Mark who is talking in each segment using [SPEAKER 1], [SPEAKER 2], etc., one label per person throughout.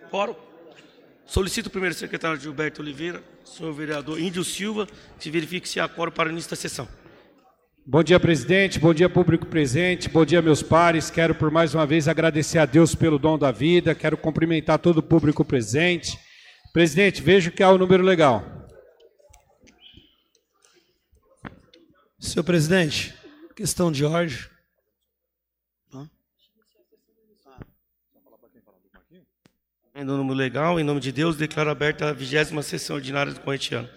[SPEAKER 1] Quórum. Solicito o primeiro secretário Gilberto Oliveira, senhor vereador Índio Silva, que verifique se há quórum para o início da sessão.
[SPEAKER 2] Bom dia, presidente. Bom dia, público presente. Bom dia, meus pares. Quero, por mais uma vez, agradecer a Deus pelo dom da vida. Quero cumprimentar todo o público presente. Presidente, vejo que há um número legal.
[SPEAKER 3] Senhor presidente, questão de ordem.
[SPEAKER 1] Em nome legal, em nome de Deus, declaro aberta a 20ª sessão ordinária do corrente ano.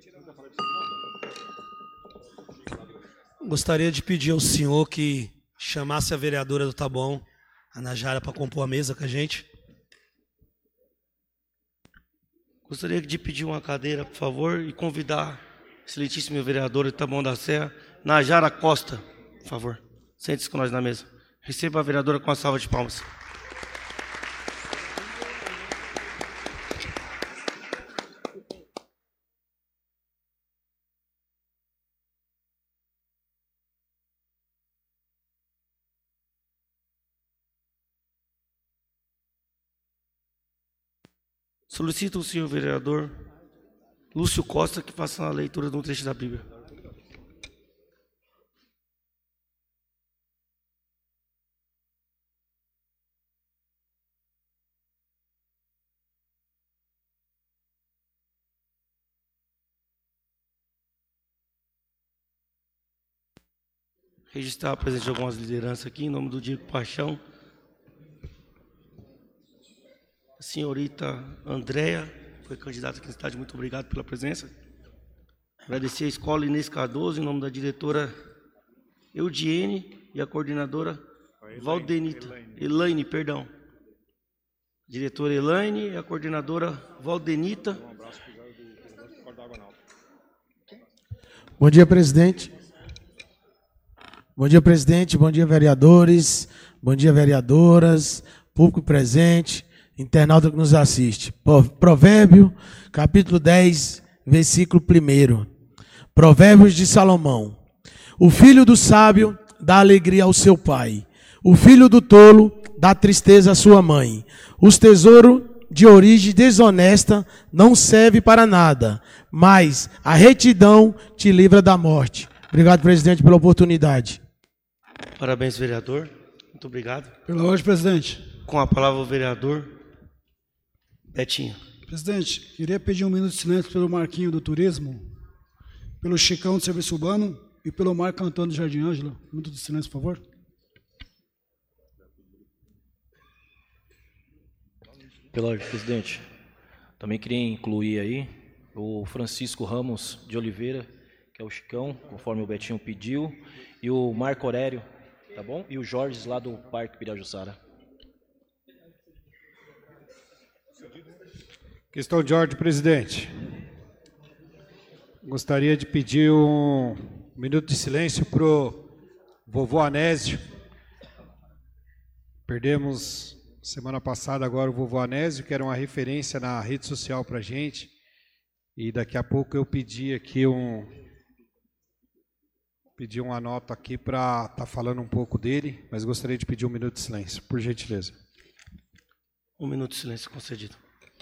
[SPEAKER 3] Gostaria de pedir ao senhor que chamasse a vereadora do Taboão, a Najara, para compor a mesa com a gente.
[SPEAKER 1] Gostaria de pedir uma cadeira, por favor, e convidar a excelentíssima vereadora do Taboão da Serra, Najara Costa, por favor. Sente-se com nós na mesa. Receba a vereadora com a salva de palmas. Solicito ao senhor vereador Lúcio Costa que faça a leitura de um trecho da Bíblia. Registrar a presença de algumas lideranças aqui, em nome do Diego Paixão. A senhorita Andréa, foi candidata aqui na cidade, muito obrigado pela presença. Agradecer a escola Inês Cardoso, em nome da diretora Eudiene e a coordenadora Elaine, perdão. Diretora Elaine e a coordenadora Valdenita.
[SPEAKER 4] Bom dia, presidente. Bom dia, presidente. Bom dia, vereadores. Bom dia, vereadoras. Público presente. Internauta que nos assiste. Provérbio, capítulo 10, versículo 1. Provérbios de Salomão. O filho do sábio dá alegria ao seu pai. O filho do tolo dá tristeza à sua mãe. Os tesouros de origem desonesta não servem para nada, mas a retidão te livra da morte. Obrigado, presidente, pela oportunidade.
[SPEAKER 1] Parabéns, vereador. Muito obrigado.
[SPEAKER 5] Pela ordem, presidente.
[SPEAKER 1] Com a palavra o vereador Betinho.
[SPEAKER 5] Presidente, queria pedir 1 minuto de silêncio pelo Marquinho do Turismo, pelo Chicão do Serviço Urbano e pelo Marco Antônio do Jardim Ângela. 1 minuto de silêncio, por favor.
[SPEAKER 6] Pela ordem, presidente. Também queria incluir aí o Francisco Ramos de Oliveira, que é o Chicão, conforme o Betinho pediu, e o Marco Aurélio, tá bom? E o Jorge lá do Parque Pirajussara.
[SPEAKER 2] Questão de ordem, presidente. Gostaria de pedir 1 minuto de silêncio para o vovô Anésio. Perdemos semana passada agora o vovô Anésio, que era uma referência na rede social para a gente. E daqui a pouco eu pedi aqui uma nota aqui para estar falando um pouco dele, mas gostaria de pedir 1 minuto de silêncio, por gentileza.
[SPEAKER 1] 1 minuto de silêncio concedido.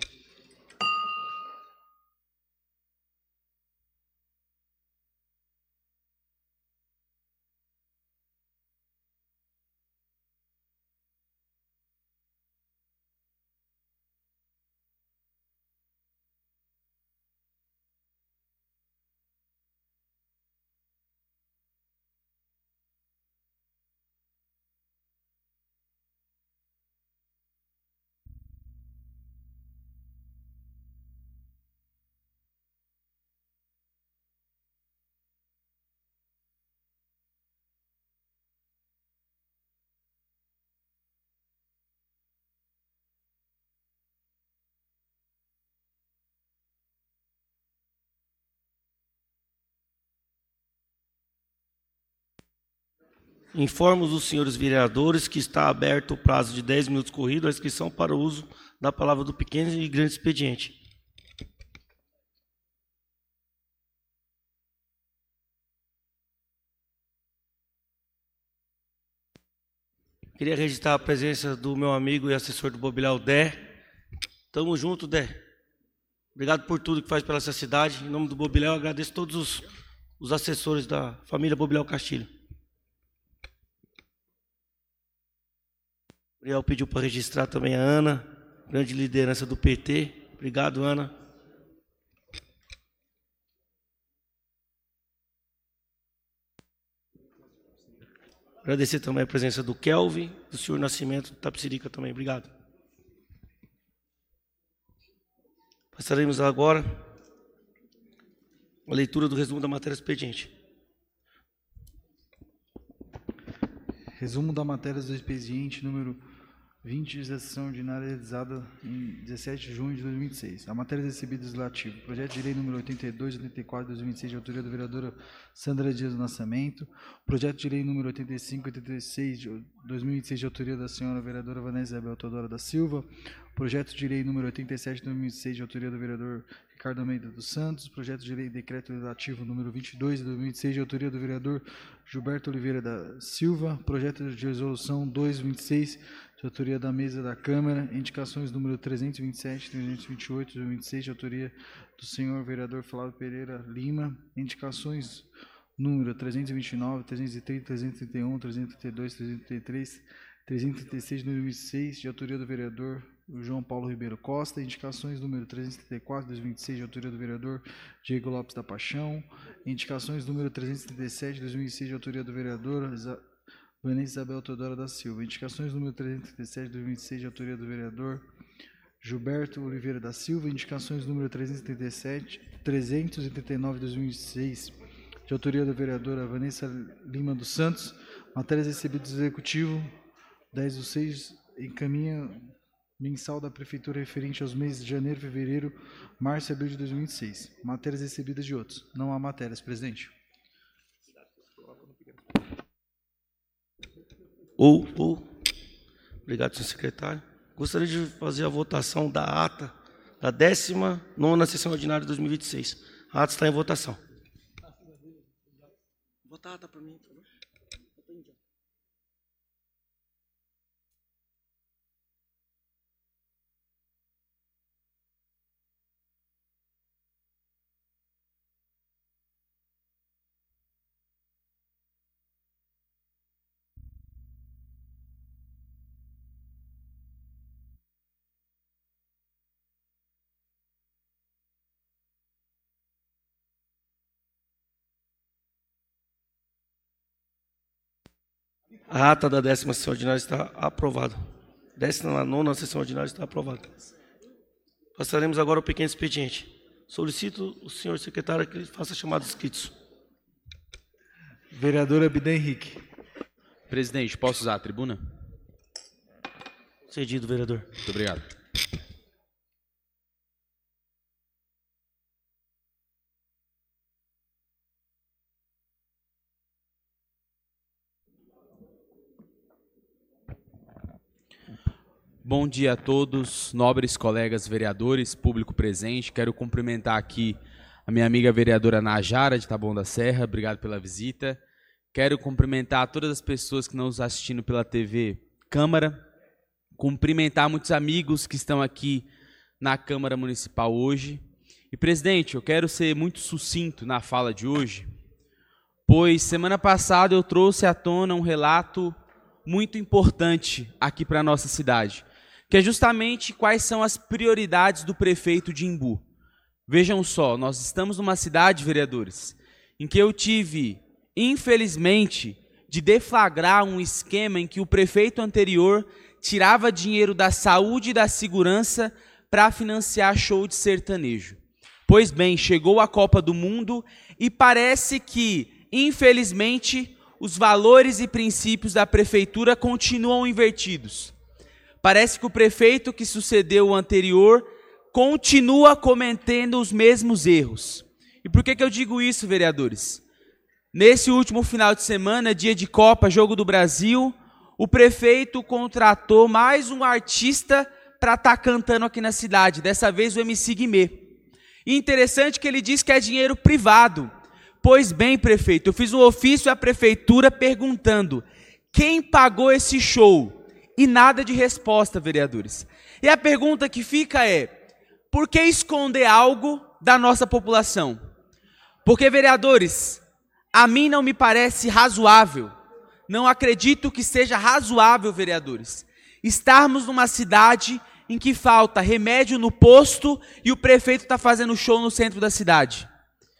[SPEAKER 1] Informo os senhores vereadores que está aberto o prazo de 10 minutos corrido a inscrição para o uso da palavra do pequeno e grande expediente. Queria registrar a presença do meu amigo e assessor do Bobilhão, Dé, Tamo junto, Dé. Obrigado por tudo que faz pela essa cidade. Em nome do Bobiléu, agradeço todos os assessores da família Bobiléu Castilho. O Gabriel pediu para registrar também a Ana, grande liderança do PT. Obrigado, Ana. Agradecer também a presença do Kelvin, do senhor Nascimento, do Tapsirica também. Obrigado. Passaremos agora a leitura do resumo da matéria expediente.
[SPEAKER 7] Resumo da matéria do expediente número 20, sessão ordinária realizada em 17 de junho de 2026. A matéria recebida do Legislativo. Projeto de lei número 82, 84 de 2026, de autoria da vereadora Sandra Dias do Nascimento. Projeto de lei número 85, 86 de 2026, de autoria da senhora vereadora Vanessa Isabel Teodora da Silva. Projeto de lei número 87 de 2006, de autoria do vereador Ricardo Almeida dos Santos. Projeto de lei decreto legislativo número 22 de 2006, de autoria do vereador Gilberto Oliveira da Silva. Projeto de resolução 226, de autoria da mesa da Câmara. Indicações número 327, 328 de 2026, de autoria do senhor vereador Flávio Pereira Lima. Indicações número 329, 330, 331, 332, 333, 336 de 2006, de autoria do vereador João Paulo Ribeiro Costa. Indicações número 334, 2026, de autoria do vereador Diego Lopes da Paixão. Indicações número 337, 2006, de autoria do vereador Vanessa Isabel Teodora da Silva. Indicações número 337, 2026, de autoria do vereador Gilberto Oliveira da Silva. Indicações número 339, 2026, de autoria da vereadora Vanessa Lima dos Santos. Matérias recebidas do Executivo, 10/6, encaminha mensal da Prefeitura referente aos meses de janeiro, fevereiro, março e abril de 2026. Matérias recebidas de outros. Não há matérias, presidente.
[SPEAKER 1] Obrigado, senhor secretário. Gostaria de fazer a votação da ata da 19ª sessão ordinária de 2026. A ata está em votação. Vota a ata para mim, por favor. A ata da 10ª sessão ordinária está aprovada. 19ª sessão ordinária está aprovada. Passaremos agora ao pequeno expediente. Solicito o senhor secretário que ele faça a chamada de inscritos.
[SPEAKER 7] Vereador Abidã Henrique.
[SPEAKER 8] Presidente, posso usar a tribuna?
[SPEAKER 1] Cedido, vereador.
[SPEAKER 8] Muito obrigado. Bom dia a todos, nobres colegas vereadores, público presente. Quero cumprimentar aqui a minha amiga vereadora Najara, de Taboão da Serra. Obrigado pela visita. Quero cumprimentar todas as pessoas que nos assistindo pela TV Câmara. Cumprimentar muitos amigos que estão aqui na Câmara Municipal hoje. E, presidente, eu quero ser muito sucinto na fala de hoje, pois semana passada eu trouxe à tona um relato muito importante aqui para a nossa cidade, que é justamente quais são as prioridades do prefeito de Imbu. Vejam só, nós estamos numa cidade, vereadores, em que eu tive, infelizmente, de deflagrar um esquema em que o prefeito anterior tirava dinheiro da saúde e da segurança para financiar show de sertanejo. Pois bem, chegou a Copa do Mundo e parece que, infelizmente, os valores e princípios da prefeitura continuam invertidos. Parece que o prefeito que sucedeu o anterior continua cometendo os mesmos erros. E por que eu digo isso, vereadores? Nesse último final de semana, dia de Copa, Jogo do Brasil, o prefeito contratou mais um artista para estar cantando aqui na cidade, dessa vez o MC Guimê. E interessante que ele diz que é dinheiro privado. Pois bem, prefeito, eu fiz um ofício à prefeitura perguntando quem pagou esse show? E nada de resposta, vereadores. E a pergunta que fica é: por que esconder algo da nossa população? Porque, vereadores, a mim não me parece razoável, não acredito que seja razoável, vereadores, estarmos numa cidade em que falta remédio no posto e o prefeito está fazendo show no centro da cidade.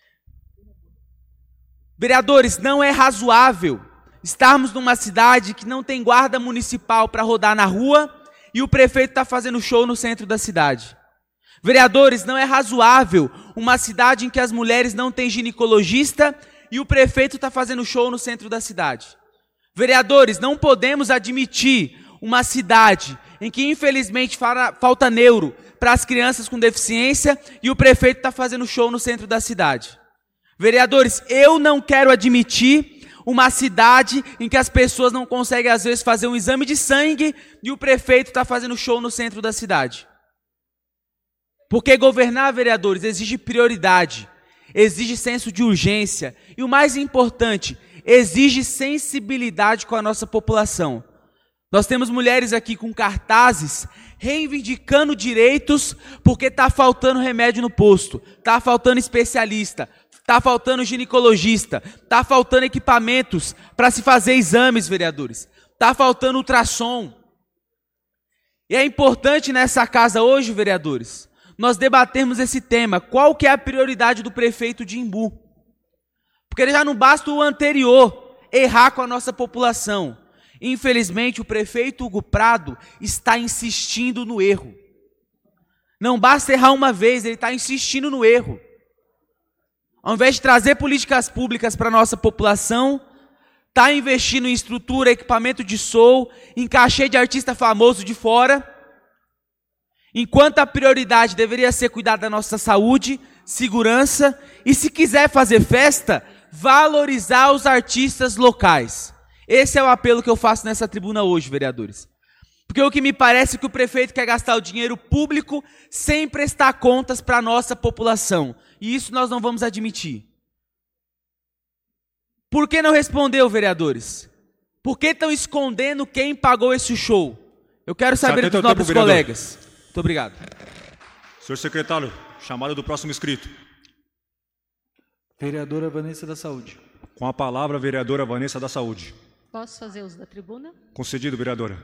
[SPEAKER 8] Vereadores, não é razoável estarmos numa cidade que não tem guarda municipal para rodar na rua e o prefeito está fazendo show no centro da cidade. Vereadores, não é razoável uma cidade em que as mulheres não têm ginecologista e o prefeito está fazendo show no centro da cidade. Vereadores, não podemos admitir uma cidade em que infelizmente falta neuro para as crianças com deficiência e o prefeito está fazendo show no centro da cidade. Vereadores, eu não quero admitir uma cidade em que as pessoas não conseguem às vezes fazer um exame de sangue e o prefeito está fazendo show no centro da cidade. Porque governar, vereadores, exige prioridade, exige senso de urgência e o mais importante, exige sensibilidade com a nossa população. Nós temos mulheres aqui com cartazes reivindicando direitos porque está faltando remédio no posto, está faltando especialista, está faltando ginecologista, está faltando equipamentos para se fazer exames, vereadores, está faltando ultrassom. E é importante nessa casa hoje, vereadores, nós debatermos esse tema. Qual que é a prioridade do prefeito de Imbu? Porque já não basta o anterior errar com a nossa população. Infelizmente, o prefeito Hugo Prado está insistindo no erro. Não basta errar uma vez, ele está insistindo no erro. Ao invés de trazer políticas públicas para a nossa população, está investindo em estrutura, equipamento de show, em cachê de artista famoso de fora, enquanto a prioridade deveria ser cuidar da nossa saúde, segurança e, se quiser fazer festa, valorizar os artistas locais. Esse é o apelo que eu faço nessa tribuna hoje, vereadores. Porque o que me parece é que o prefeito quer gastar o dinheiro público sem prestar contas para a nossa população. E isso nós não vamos admitir. Por que não respondeu, vereadores? Por que estão escondendo quem pagou esse show? Eu quero saber dos nobres colegas. Muito obrigado.
[SPEAKER 9] Senhor secretário, chamada do próximo inscrito.
[SPEAKER 7] Vereadora Vanessa da Saúde.
[SPEAKER 9] Com a palavra, vereadora Vanessa da Saúde.
[SPEAKER 10] Posso fazer uso da tribuna?
[SPEAKER 9] Concedido, vereadora.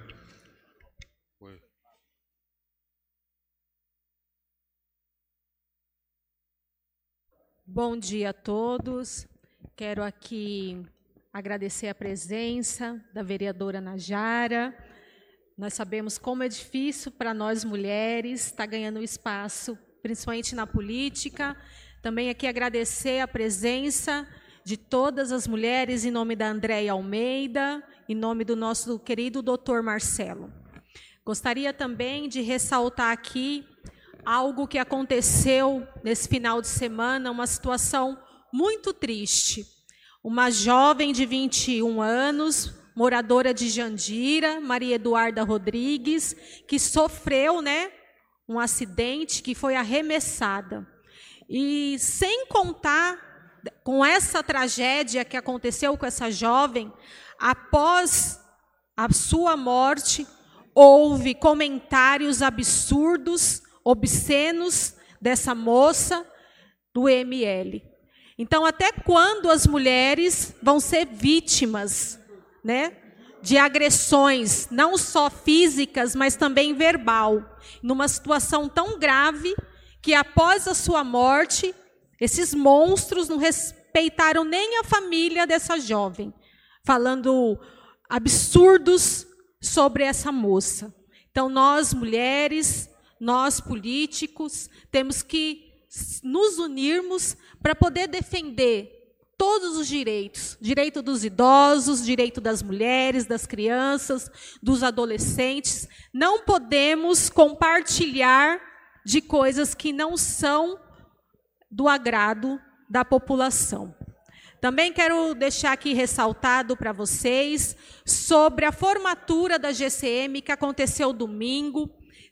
[SPEAKER 10] Bom dia a todos. Quero aqui agradecer a presença da vereadora Najara. Nós sabemos como é difícil para nós mulheres estar ganhando espaço, principalmente na política. Também aqui agradecer a presença de todas as mulheres, em nome da Andréia Almeida, em nome do nosso querido doutor Marcelo. Gostaria também de ressaltar aqui algo que aconteceu nesse final de semana, uma situação muito triste. Uma jovem de 21 anos, moradora de Jandira, Maria Eduarda Rodrigues, que sofreu, um acidente, que foi arremessada. E sem contar com essa tragédia que aconteceu com essa jovem, após a sua morte, houve comentários absurdos, obscenos dessa moça do ML. Então, até quando as mulheres vão ser vítimas, de agressões, não só físicas, mas também verbal, numa situação tão grave que após a sua morte, esses monstros não respeitaram nem a família dessa jovem, falando absurdos sobre essa moça. Então, nós mulheres, nós políticos, temos que nos unirmos para poder defender todos os direitos. Direito dos idosos, direito das mulheres, das crianças, dos adolescentes. Não podemos compartilhar de coisas que não são do agrado da população. Também quero deixar aqui ressaltado para vocês sobre a formatura da GCM que aconteceu domingo.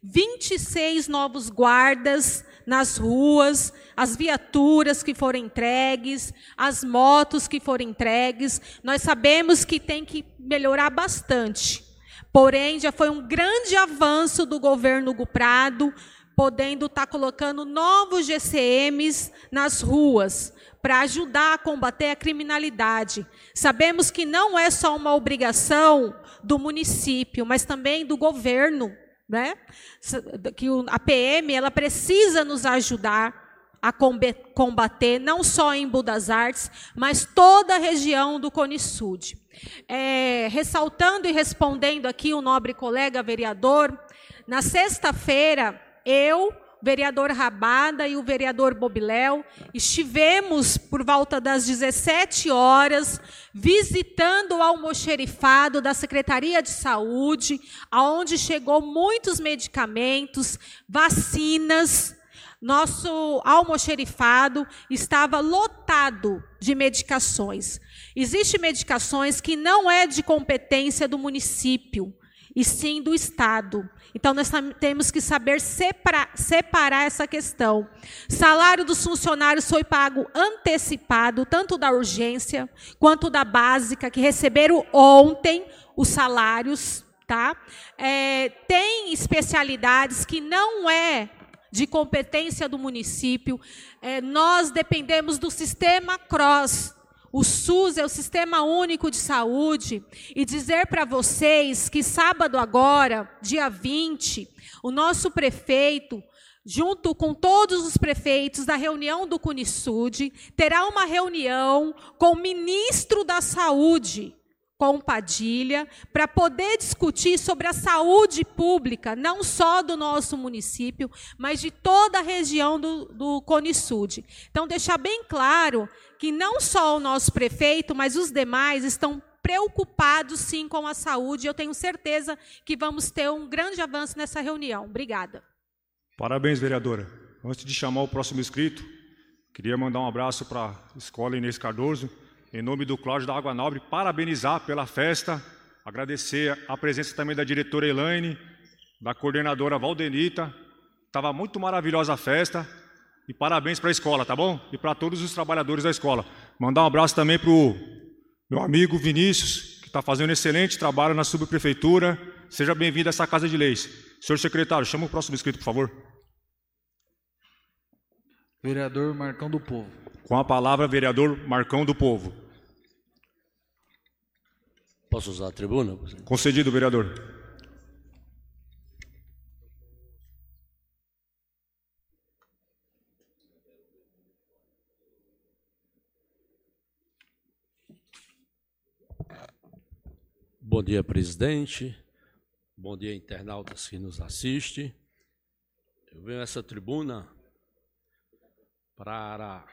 [SPEAKER 10] 26 novos guardas nas ruas, as viaturas que foram entregues, as motos que foram entregues. Nós sabemos que tem que melhorar bastante Porém, já foi um grande avanço do governo Hugo Prado, podendo estar colocando novos GCMs nas ruas, para ajudar a combater a criminalidade. Sabemos que não é só uma obrigação do município, mas também do governo, né? Que a PM ela precisa nos ajudar a combater, não só em Budas Artes, mas toda a região do Cone Sud. Ressaltando e respondendo aqui o nobre colega vereador, na sexta-feira, eu, vereador Rabada e o vereador Bobiléu, estivemos por volta das 17 horas visitando o almoxerifado da Secretaria de Saúde, aonde chegou muitos medicamentos, vacinas. Nosso almoxerifado estava lotado de medicações. Existem medicações que não é de competência do município, e sim do Estado. Então, nós temos que saber separar essa questão. Salário dos funcionários foi pago antecipado, tanto da urgência quanto da básica, que receberam ontem os salários. Tá? Tem especialidades que não é de competência do município. Nós dependemos do sistema CROSS. O SUS é o Sistema Único de Saúde, e dizer para vocês que sábado agora, dia 20, o nosso prefeito, junto com todos os prefeitos da reunião do Cone Sud, terá uma reunião com o ministro da Saúde, com Padilha, para poder discutir sobre a saúde pública, não só do nosso município, mas de toda a região do Cone Sud. Então, deixar bem claro que não só o nosso prefeito, mas os demais estão preocupados, sim, com a saúde. Eu tenho certeza que vamos ter um grande avanço nessa reunião. Obrigada.
[SPEAKER 9] Parabéns, vereadora. Antes de chamar o próximo inscrito, queria mandar um abraço para a Escola Inês Cardoso, em nome do Cláudio da Água Nobre, parabenizar pela festa, agradecer a presença também da diretora Elaine, da coordenadora Valdenita. Estava muito maravilhosa a festa, e parabéns para a escola, tá bom? E para todos os trabalhadores da escola. Mandar um abraço também para o meu amigo Vinícius, que está fazendo um excelente trabalho na subprefeitura. Seja bem-vindo a essa Casa de Leis. Senhor secretário, chama o próximo inscrito, por favor.
[SPEAKER 7] Vereador Marcão do Povo.
[SPEAKER 9] Com a palavra, vereador Marcão do Povo.
[SPEAKER 11] Posso usar a tribuna?
[SPEAKER 9] Concedido, vereador.
[SPEAKER 11] Bom dia, presidente. Bom dia, internautas que nos assistem. Eu venho a essa tribuna para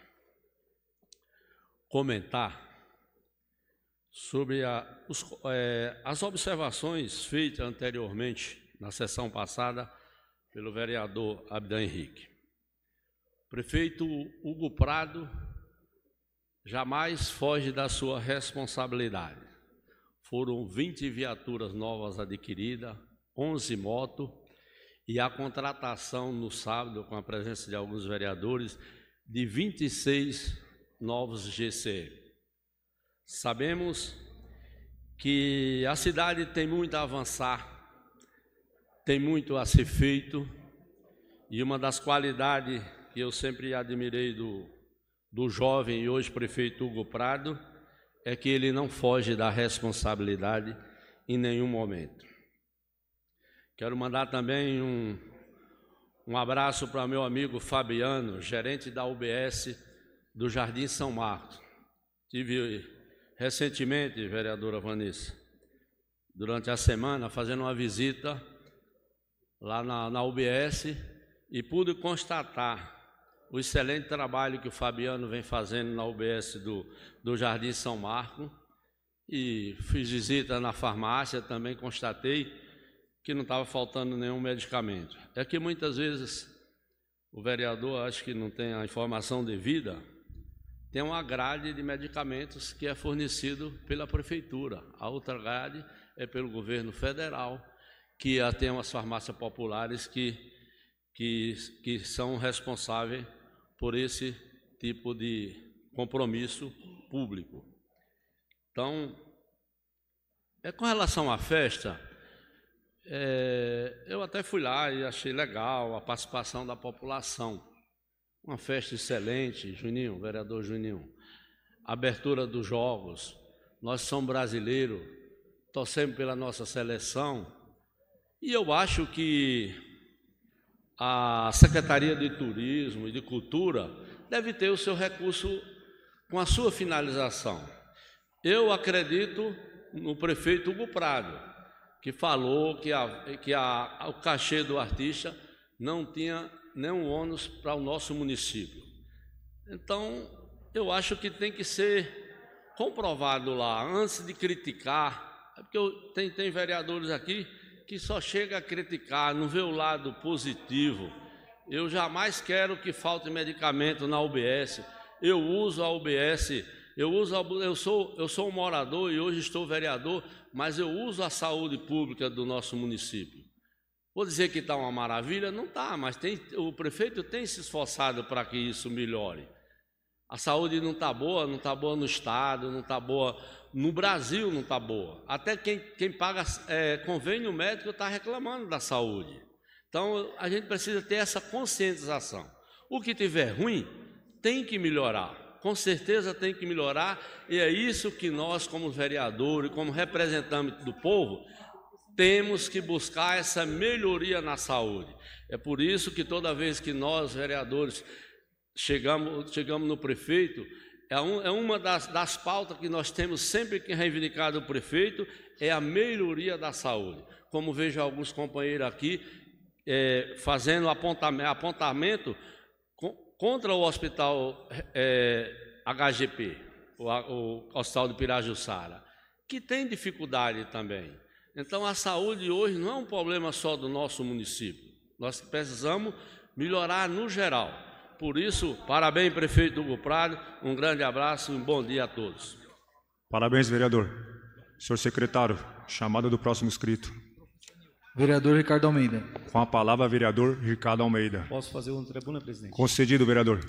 [SPEAKER 11] comentar sobre as observações feitas anteriormente, na sessão passada, pelo vereador Abdan Henrique. O prefeito Hugo Prado jamais foge da sua responsabilidade. Foram 20 viaturas novas adquiridas, 11 motos, e a contratação no sábado, com a presença de alguns vereadores, de 26 novos GCM. Sabemos que a cidade tem muito a avançar, tem muito a ser feito, e uma das qualidades que eu sempre admirei do jovem e hoje prefeito Hugo Prado é que ele não foge da responsabilidade em nenhum momento. Quero mandar também um abraço para meu amigo Fabiano, gerente da UBS do Jardim São Marcos. Tive recentemente, vereadora Vanessa, durante a semana, fazendo uma visita lá na UBS e pude constatar o excelente trabalho que o Fabiano vem fazendo na UBS do Jardim São Marcos, e fiz visita na farmácia, também constatei que não estava faltando nenhum medicamento. É que muitas vezes o vereador, acho que não tem a informação devida, tem uma grade de medicamentos que é fornecido pela prefeitura, a outra grade é pelo governo federal, que tem umas farmácias populares que são responsáveis por esse tipo de compromisso público. Então, com relação à festa, Eu até fui lá e achei legal a participação da população. Uma festa excelente, Juninho, vereador Juninho. Abertura dos jogos. Nós somos brasileiros, torcemos pela nossa seleção. E eu acho que a Secretaria de Turismo e de Cultura deve ter o seu recurso com a sua finalização. Eu acredito no prefeito Hugo Prado, que falou que o cachê do artista não tinha nenhum ônus para o nosso município. Então, eu acho que tem que ser comprovado lá, antes de criticar, porque tem vereadores aqui que só chega a criticar, não vê o lado positivo. Eu jamais quero que falte medicamento na UBS. Eu uso a UBS, eu sou um morador e hoje estou vereador, mas eu uso a saúde pública do nosso município. Vou dizer que está uma maravilha? Não está, mas o prefeito tem se esforçado para que isso melhore. A saúde não está boa no Estado, não está boa no Brasil, não está boa. Até quem paga convênio médico está reclamando da saúde. Então, a gente precisa ter essa conscientização. O que tiver ruim, tem que melhorar. Com certeza tem que melhorar, e é isso que nós, como vereadores, como representantes do povo, temos que buscar essa melhoria na saúde. É por isso que toda vez que nós, vereadores, chegamos no prefeito, é uma das pautas que nós temos sempre que reivindicar do prefeito, é a melhoria da saúde. Como vejo alguns companheiros aqui fazendo apontamento contra o hospital HGP, o Hospital de Pirajussara, que tem dificuldade também. Então, a saúde hoje não é um problema só do nosso município. Nós precisamos melhorar no geral. Por isso, parabéns, prefeito Hugo Prado, um grande abraço e um bom dia a todos.
[SPEAKER 9] Parabéns, vereador. Senhor secretário, chamada do próximo inscrito.
[SPEAKER 7] Vereador Ricardo Almeida.
[SPEAKER 9] Com a palavra, vereador Ricardo Almeida.
[SPEAKER 12] Posso fazer uma tribuna, presidente?
[SPEAKER 9] Concedido, vereador.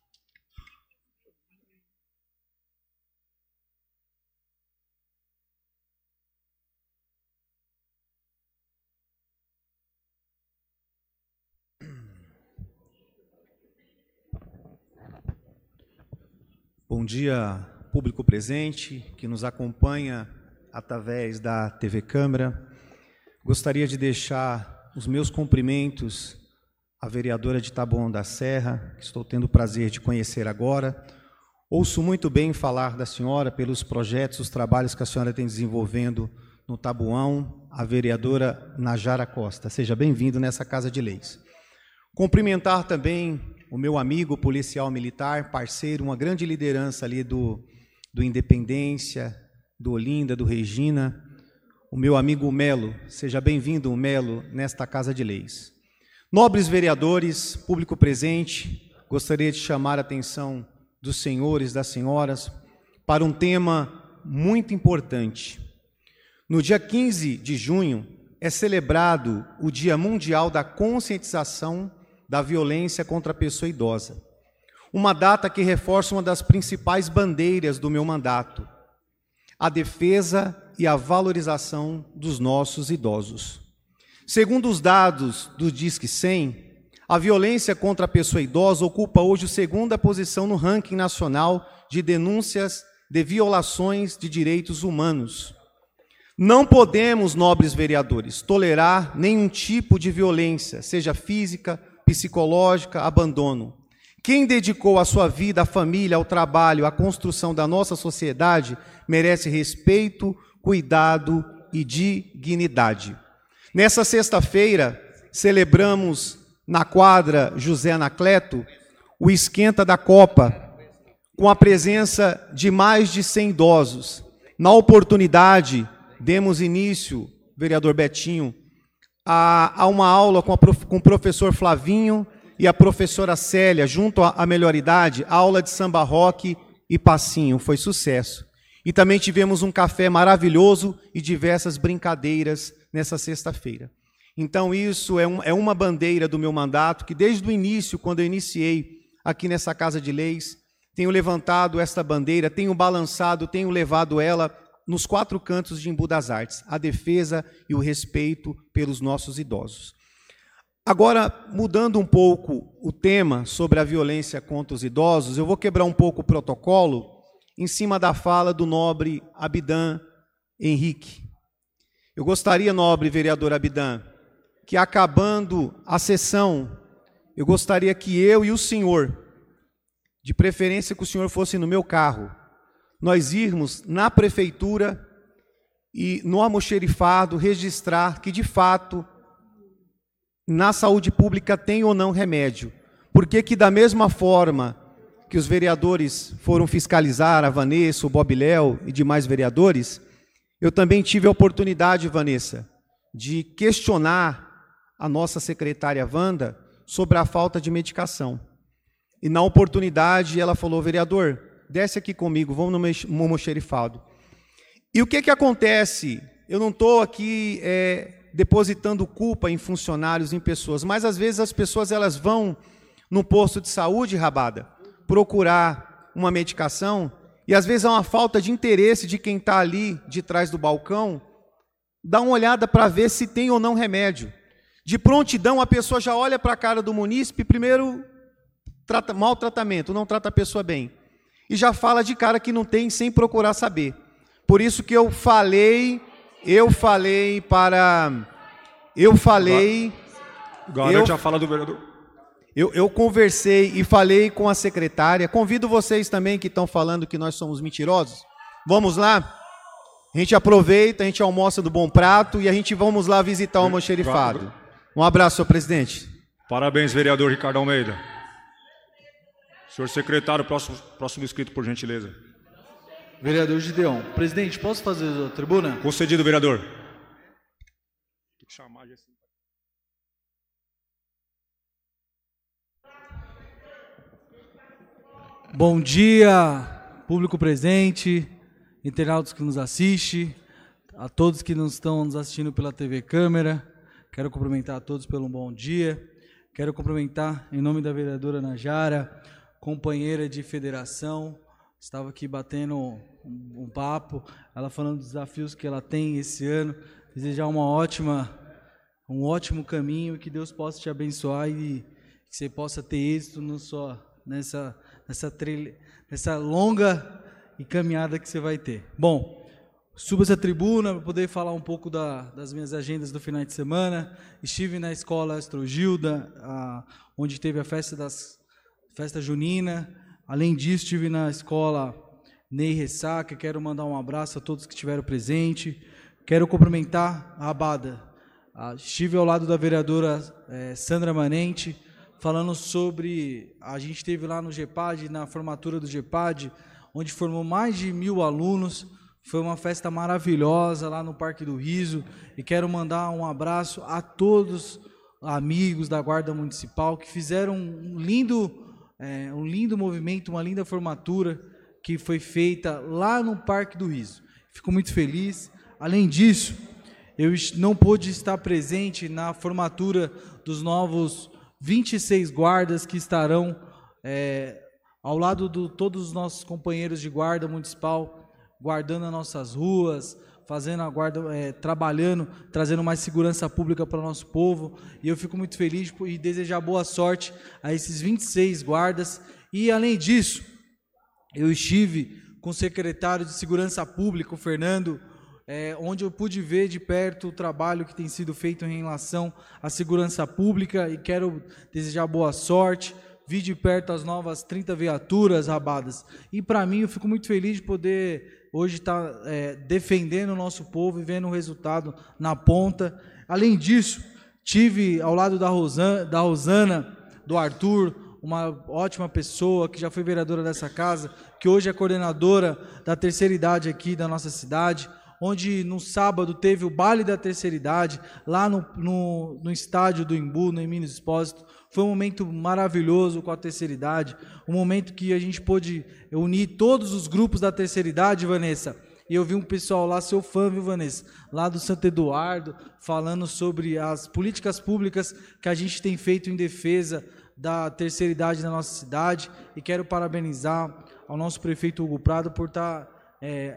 [SPEAKER 12] Bom dia, público presente, que nos acompanha através da TV Câmara. Gostaria de deixar os meus cumprimentos à vereadora de Taboão da Serra, que estou tendo o prazer de conhecer agora. Ouço muito bem falar da senhora pelos projetos, os trabalhos que a senhora tem desenvolvendo no Taboão, a vereadora Najara Costa. Seja bem-vindo nessa Casa de Leis. Cumprimentar também o meu amigo policial militar, parceiro, uma grande liderança ali do Independência, do Olinda, do Regina, o meu amigo Melo. Seja bem-vindo, Melo, nesta Casa de Leis. Nobres vereadores, público presente, gostaria de chamar a atenção dos senhores, das senhoras, para um tema muito importante. No dia 15 de junho é celebrado o Dia Mundial da Conscientização da Violência contra a Pessoa Idosa. Uma data que reforça uma das principais bandeiras do meu mandato, a defesa e a valorização dos nossos idosos. Segundo os dados do Disque 100, a violência contra a pessoa idosa ocupa hoje a segunda posição no ranking nacional de denúncias de violações de direitos humanos. Não podemos, nobres vereadores, tolerar nenhum tipo de violência, seja física, psicológica, abandono. Quem dedicou a sua vida à família, ao trabalho, à construção da nossa sociedade, merece respeito, cuidado e dignidade. Nessa sexta-feira, celebramos na quadra José Anacleto o Esquenta da Copa, com a presença de mais de 100 idosos. Na oportunidade, demos início, vereador Betinho, a uma aula com o professor Flavinho e a professora Célia, junto à Melhor Idade, aula de samba rock e passinho, foi sucesso. E também tivemos um café maravilhoso e diversas brincadeiras nessa sexta-feira. Então isso é uma bandeira do meu mandato, que desde o início, quando eu iniciei aqui nessa Casa de Leis, tenho levantado esta bandeira, tenho balançado, tenho levado ela nos 4 cantos de Embu das Artes, a defesa e o respeito pelos nossos idosos. Agora, mudando um pouco o tema sobre a violência contra os idosos, eu vou quebrar um pouco o protocolo em cima da fala do nobre Abdan Henrique. Eu gostaria, nobre vereador Abdan, que acabando a sessão, eu gostaria que eu e o senhor, de preferência que o senhor fosse no meu carro, nós irmos na prefeitura e no almoxerifado registrar que, de fato, na saúde pública tem ou não remédio. Porque que da mesma forma que os vereadores foram fiscalizar, a Vanessa, o Bob Léo e demais vereadores, eu também tive a oportunidade, Vanessa, de questionar a nossa secretária Wanda sobre a falta de medicação. E na oportunidade ela falou, vereador, desce aqui comigo, vamos no almoxerifado. E o que acontece? Eu não estou aqui depositando culpa em funcionários, em pessoas, mas às vezes as pessoas elas vão no posto de saúde, Rabada, procurar uma medicação, e às vezes há uma falta de interesse de quem está ali de trás do balcão, dá uma olhada para ver se tem ou não remédio. De prontidão, a pessoa já olha para a cara do munícipe, primeiro trata maltratamento, não trata a pessoa bem. E já fala de cara que não tem sem procurar saber. Por isso que eu falei.
[SPEAKER 9] Garante a fala do vereador.
[SPEAKER 12] Eu conversei e falei com a secretária. Convido vocês também que estão falando que nós somos mentirosos. Vamos lá? A gente aproveita, a gente almoça do bom prato e a gente vamos lá visitar o almoxerifado. Um abraço, senhor presidente.
[SPEAKER 9] Parabéns, vereador Ricardo Almeida. Senhor secretário, próximo inscrito, por gentileza.
[SPEAKER 7] Vereador Gideon. Presidente, posso fazer a tribuna?
[SPEAKER 9] Concedido, vereador. Tem que chamar assim.
[SPEAKER 13] Bom dia, público presente, internautas que nos assistem, a todos que estão nos assistindo pela TV Câmara. Quero cumprimentar a todos pelo bom dia. Quero cumprimentar, em nome da vereadora Najara, companheira de federação, estava aqui batendo um papo, ela falando dos desafios que ela tem esse ano, desejar um ótimo caminho e que Deus possa te abençoar e que você possa ter êxito nessa longa e caminhada que você vai ter. Bom, subo essa tribuna para poder falar um pouco das minhas agendas do final de semana. Estive na escola Astrogilda, onde teve a festa junina. Além disso, estive na escola Ney Ressaca. Quero mandar um abraço a todos que estiveram presentes. Quero cumprimentar a Rabada. Estive ao lado da vereadora Sandra Manente, falando sobre... A gente esteve lá no GEPAD, na formatura do GEPAD, onde formou mais de 1.000 alunos. Foi uma festa maravilhosa lá no Parque do Riso. E quero mandar um abraço a todos amigos da Guarda Municipal que fizeram um lindo movimento, uma linda formatura que foi feita lá no Parque do Riso. Fico muito feliz. Além disso, eu não pude estar presente na formatura dos novos 26 guardas que estarão ao lado de todos os nossos companheiros de guarda municipal, guardando as nossas ruas, fazendo a guarda, trabalhando, trazendo mais segurança pública para o nosso povo. E eu fico muito feliz e desejar boa sorte a esses 26 guardas. E, além disso, eu estive com o secretário de Segurança Pública, o Fernando, onde eu pude ver de perto o trabalho que tem sido feito em relação à segurança pública e quero desejar boa sorte. Vi de perto as novas 30 viaturas, Rabadas. E, para mim, eu fico muito feliz de poder hoje estar defendendo o nosso povo e vendo o resultado na ponta. Além disso, tive ao lado da Rosana, do Arthur, uma ótima pessoa que já foi vereadora dessa casa, que hoje é coordenadora da terceira idade aqui da nossa cidade, onde no sábado teve o baile da terceira idade, lá no estádio do Embu, no Emílio Espósito. Foi um momento maravilhoso com a terceira idade, um momento que a gente pôde unir todos os grupos da terceira idade, Vanessa. E eu vi um pessoal lá, seu fã, viu, Vanessa? Lá do Santo Eduardo, falando sobre as políticas públicas que a gente tem feito em defesa da terceira idade na nossa cidade. E quero parabenizar ao nosso prefeito Hugo Prado por estar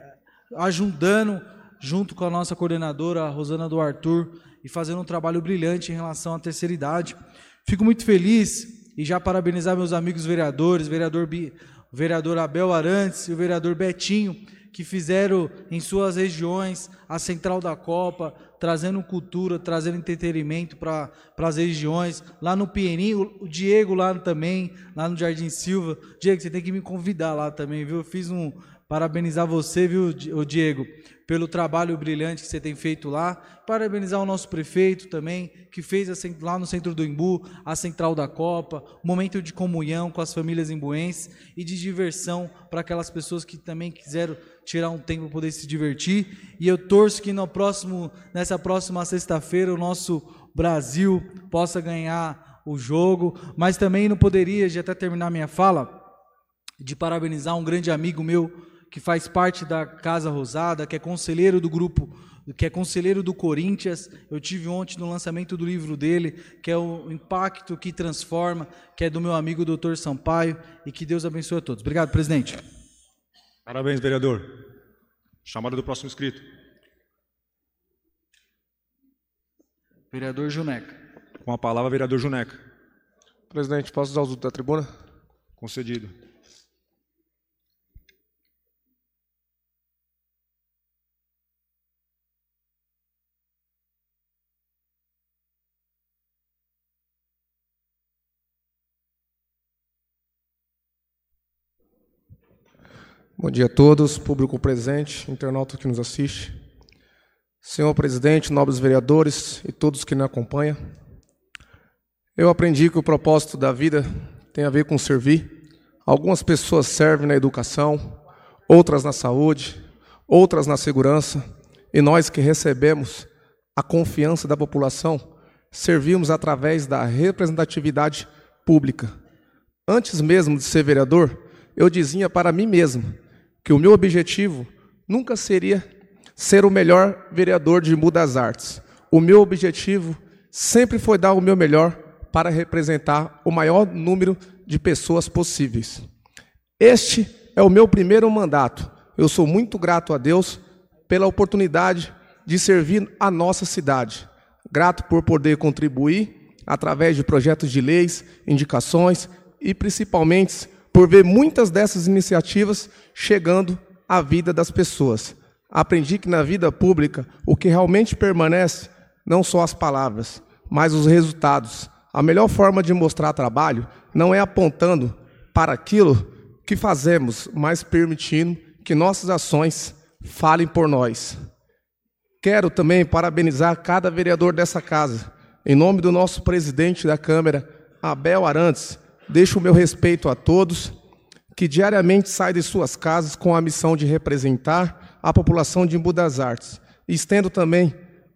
[SPEAKER 13] ajudando, junto com a nossa coordenadora, a Rosana do Arthur, e fazendo um trabalho brilhante em relação à terceira idade. Fico muito feliz e já parabenizar meus amigos vereadores, o vereador Abel Arantes e o vereador Betinho, que fizeram em suas regiões a Central da Copa, trazendo cultura, trazendo entretenimento para as regiões. Lá no Pinheirinho, o Diego lá também, lá no Jardim Silva. Diego, você tem que me convidar lá também, viu? Eu parabenizar você, viu, Diego, pelo trabalho brilhante que você tem feito lá. Parabenizar o nosso prefeito também, que fez lá no centro do Embu a Central da Copa, um momento de comunhão com as famílias imbuenses e de diversão para aquelas pessoas que também quiseram tirar um tempo para poder se divertir. E eu torço que nessa próxima sexta-feira o nosso Brasil possa ganhar o jogo, mas também não poderia, de até terminar minha fala, de parabenizar um grande amigo meu que faz parte da Casa Rosada, que é conselheiro do grupo, que é conselheiro do Corinthians. Eu tive ontem no lançamento do livro dele, que é o Impacto que Transforma, que é do meu amigo Dr. Sampaio, e que Deus abençoe a todos. Obrigado, presidente.
[SPEAKER 9] Parabéns, vereador. Chamada do próximo inscrito.
[SPEAKER 13] Vereador Juneca.
[SPEAKER 9] Com a palavra, vereador Juneca.
[SPEAKER 14] Presidente, posso usar o uso da tribuna?
[SPEAKER 9] Concedido.
[SPEAKER 14] Bom dia a todos, público presente, internauta que nos assiste. Senhor presidente, nobres vereadores e todos que nos acompanham. Eu aprendi que o propósito da vida tem a ver com servir. Algumas pessoas servem na educação, outras na saúde, outras na segurança, e nós que recebemos a confiança da população, servimos através da representatividade pública. Antes mesmo de ser vereador, eu dizia para mim mesmo que o meu objetivo nunca seria ser o melhor vereador de Embu das Artes. O meu objetivo sempre foi dar o meu melhor para representar o maior número de pessoas possíveis. Este é o meu primeiro mandato. Eu sou muito grato a Deus pela oportunidade de servir a nossa cidade. Grato por poder contribuir através de projetos de leis, indicações e principalmente por ver muitas dessas iniciativas chegando à vida das pessoas. Aprendi que na vida pública o que realmente permanece não são as palavras, mas os resultados. A melhor forma de mostrar trabalho não é apontando para aquilo que fazemos, mas permitindo que nossas ações falem por nós. Quero também parabenizar cada vereador dessa casa. Em nome do nosso presidente da Câmara, Abel Arantes, deixo o meu respeito a todos que diariamente saem de suas casas com a missão de representar a população de Embu das Artes. E estendo também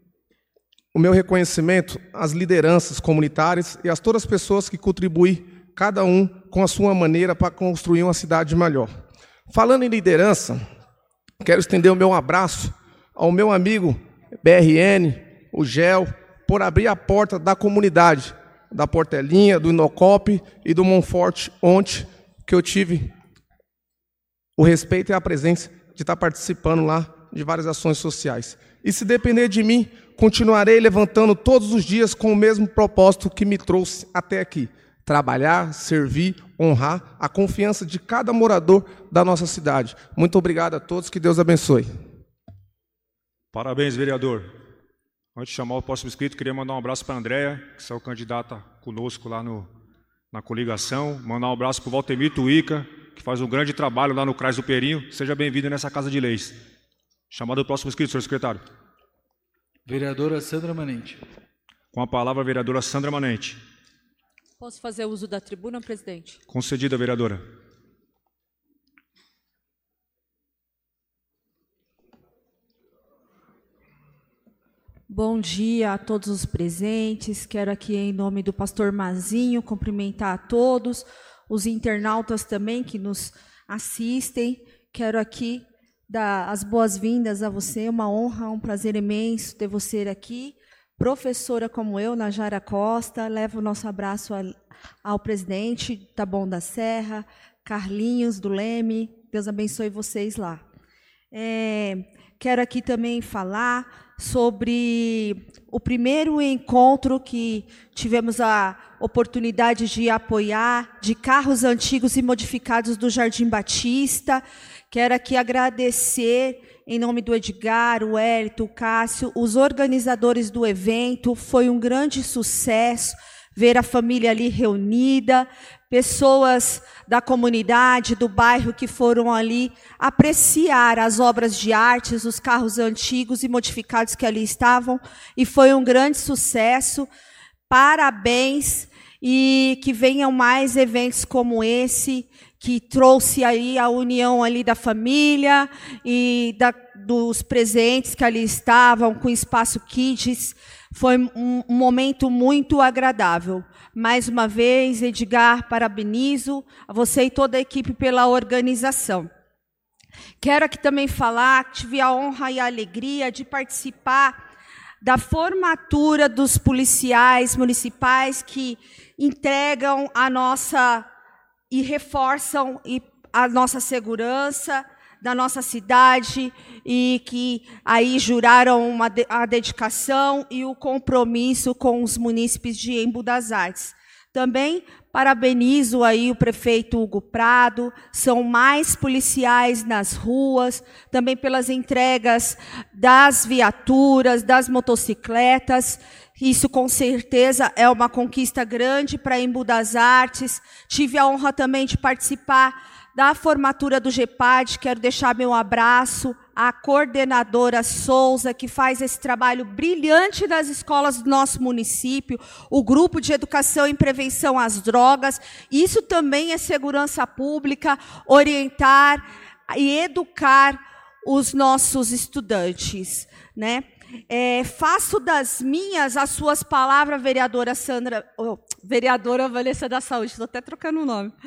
[SPEAKER 14] o meu reconhecimento às lideranças comunitárias e a todas as pessoas que contribuem, cada um com a sua maneira, para construir uma cidade melhor. Falando em liderança, quero estender o meu abraço ao meu amigo BRN, o GEL, por abrir a porta da comunidade, da Portelinha, do Inocop e do Monforte, ontem, que eu tive o respeito e a presença de estar participando lá de várias ações sociais. E se depender de mim, continuarei levantando todos os dias com o mesmo propósito que me trouxe até aqui. Trabalhar, servir, honrar a confiança de cada morador da nossa cidade. Muito obrigado a todos, que Deus abençoe.
[SPEAKER 9] Parabéns, vereador. Antes de chamar o próximo inscrito, queria mandar um abraço para a Andréia, que saiu candidata conosco lá na coligação. Mandar um abraço para o Valtemir Tuica, que faz um grande trabalho lá no CRAS do Perinho. Seja bem-vindo nessa Casa de Leis. Chamado o próximo inscrito, senhor secretário.
[SPEAKER 13] Vereadora Sandra Manente.
[SPEAKER 9] Com a palavra, a vereadora Sandra Manente.
[SPEAKER 15] Posso fazer uso da tribuna, presidente?
[SPEAKER 9] Concedida, vereadora.
[SPEAKER 15] Bom dia a todos os presentes. Quero aqui, em nome do pastor Mazinho, cumprimentar a todos, os internautas também que nos assistem. Quero aqui dar as boas-vindas a você, uma honra, um prazer imenso ter você aqui. Professora como eu, Najara Costa, levo o nosso abraço ao presidente Taboão da Serra, Carlinhos do Leme, Deus abençoe vocês lá. Quero aqui também falar sobre o primeiro encontro que tivemos a oportunidade de apoiar, de carros antigos e modificados do Jardim Batista. Quero aqui agradecer, em nome do Edgar, o Hélito, o Cássio, os organizadores do evento. Foi um grande sucesso ver a família ali reunida, pessoas da comunidade, do bairro que foram ali apreciar as obras de artes, os carros antigos e modificados que ali estavam, e foi um grande sucesso. Parabéns, e que venham mais eventos como esse, que trouxe aí a união ali da família e dos presentes que ali estavam, com Espaço Kids. Foi um momento muito agradável. Mais uma vez, Edgar, parabenizo a você e toda a equipe pela organização. Quero aqui também falar que tive a honra e a alegria de participar da formatura dos policiais municipais que entregam a nossa e reforçam a nossa segurança da nossa cidade, e que aí juraram a dedicação e o compromisso com os munícipes de Embu das Artes. Também parabenizo aí o prefeito Hugo Prado, são mais policiais nas ruas, também pelas entregas das viaturas, das motocicletas. Isso, com certeza, é uma conquista grande para Embu das Artes. Tive a honra também de participar da formatura do GEPAD. Quero deixar meu abraço à coordenadora Souza, que faz esse trabalho brilhante das escolas do nosso município, o grupo de educação em prevenção às drogas. Isso também é segurança pública, orientar e educar os nossos estudantes, né? Faço das minhas as suas palavras, vereadora vereadora Vanessa da Saúde, estou até trocando o nome.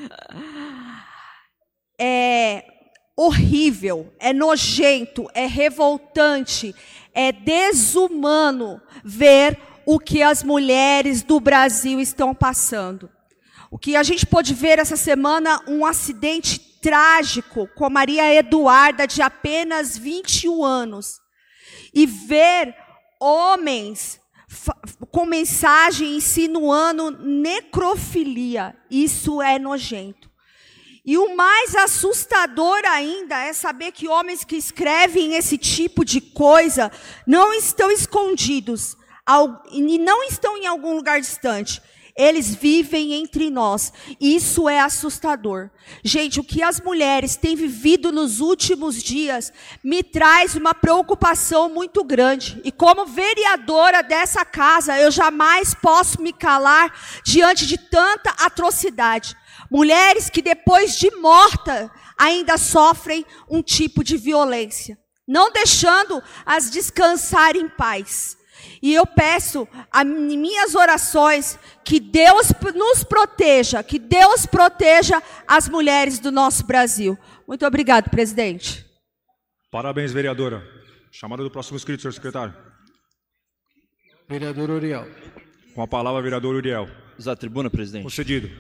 [SPEAKER 15] É horrível, é nojento, é revoltante, é desumano ver o que as mulheres do Brasil estão passando. O que a gente pôde ver essa semana, um acidente trágico com Maria Eduarda, de apenas 21 anos. E ver homens com mensagem insinuando necrofilia. Isso é nojento. E o mais assustador ainda é saber que homens que escrevem esse tipo de coisa não estão escondidos e não estão em algum lugar distante. Eles vivem entre nós. Isso é assustador. Gente, o que as mulheres têm vivido nos últimos dias me traz uma preocupação muito grande. E como vereadora dessa casa, eu jamais posso me calar diante de tanta atrocidade. Mulheres que depois de morta ainda sofrem um tipo de violência, não deixando-as descansar em paz. E eu peço, em minhas orações, que Deus nos proteja, que Deus proteja as mulheres do nosso Brasil. Muito obrigado, presidente.
[SPEAKER 9] Parabéns, vereadora. Chamada do próximo inscrito, senhor secretário.
[SPEAKER 7] Vereador Uriel.
[SPEAKER 9] Com a palavra, vereador Uriel.
[SPEAKER 6] Usar a tribuna, presidente.
[SPEAKER 9] Concedido.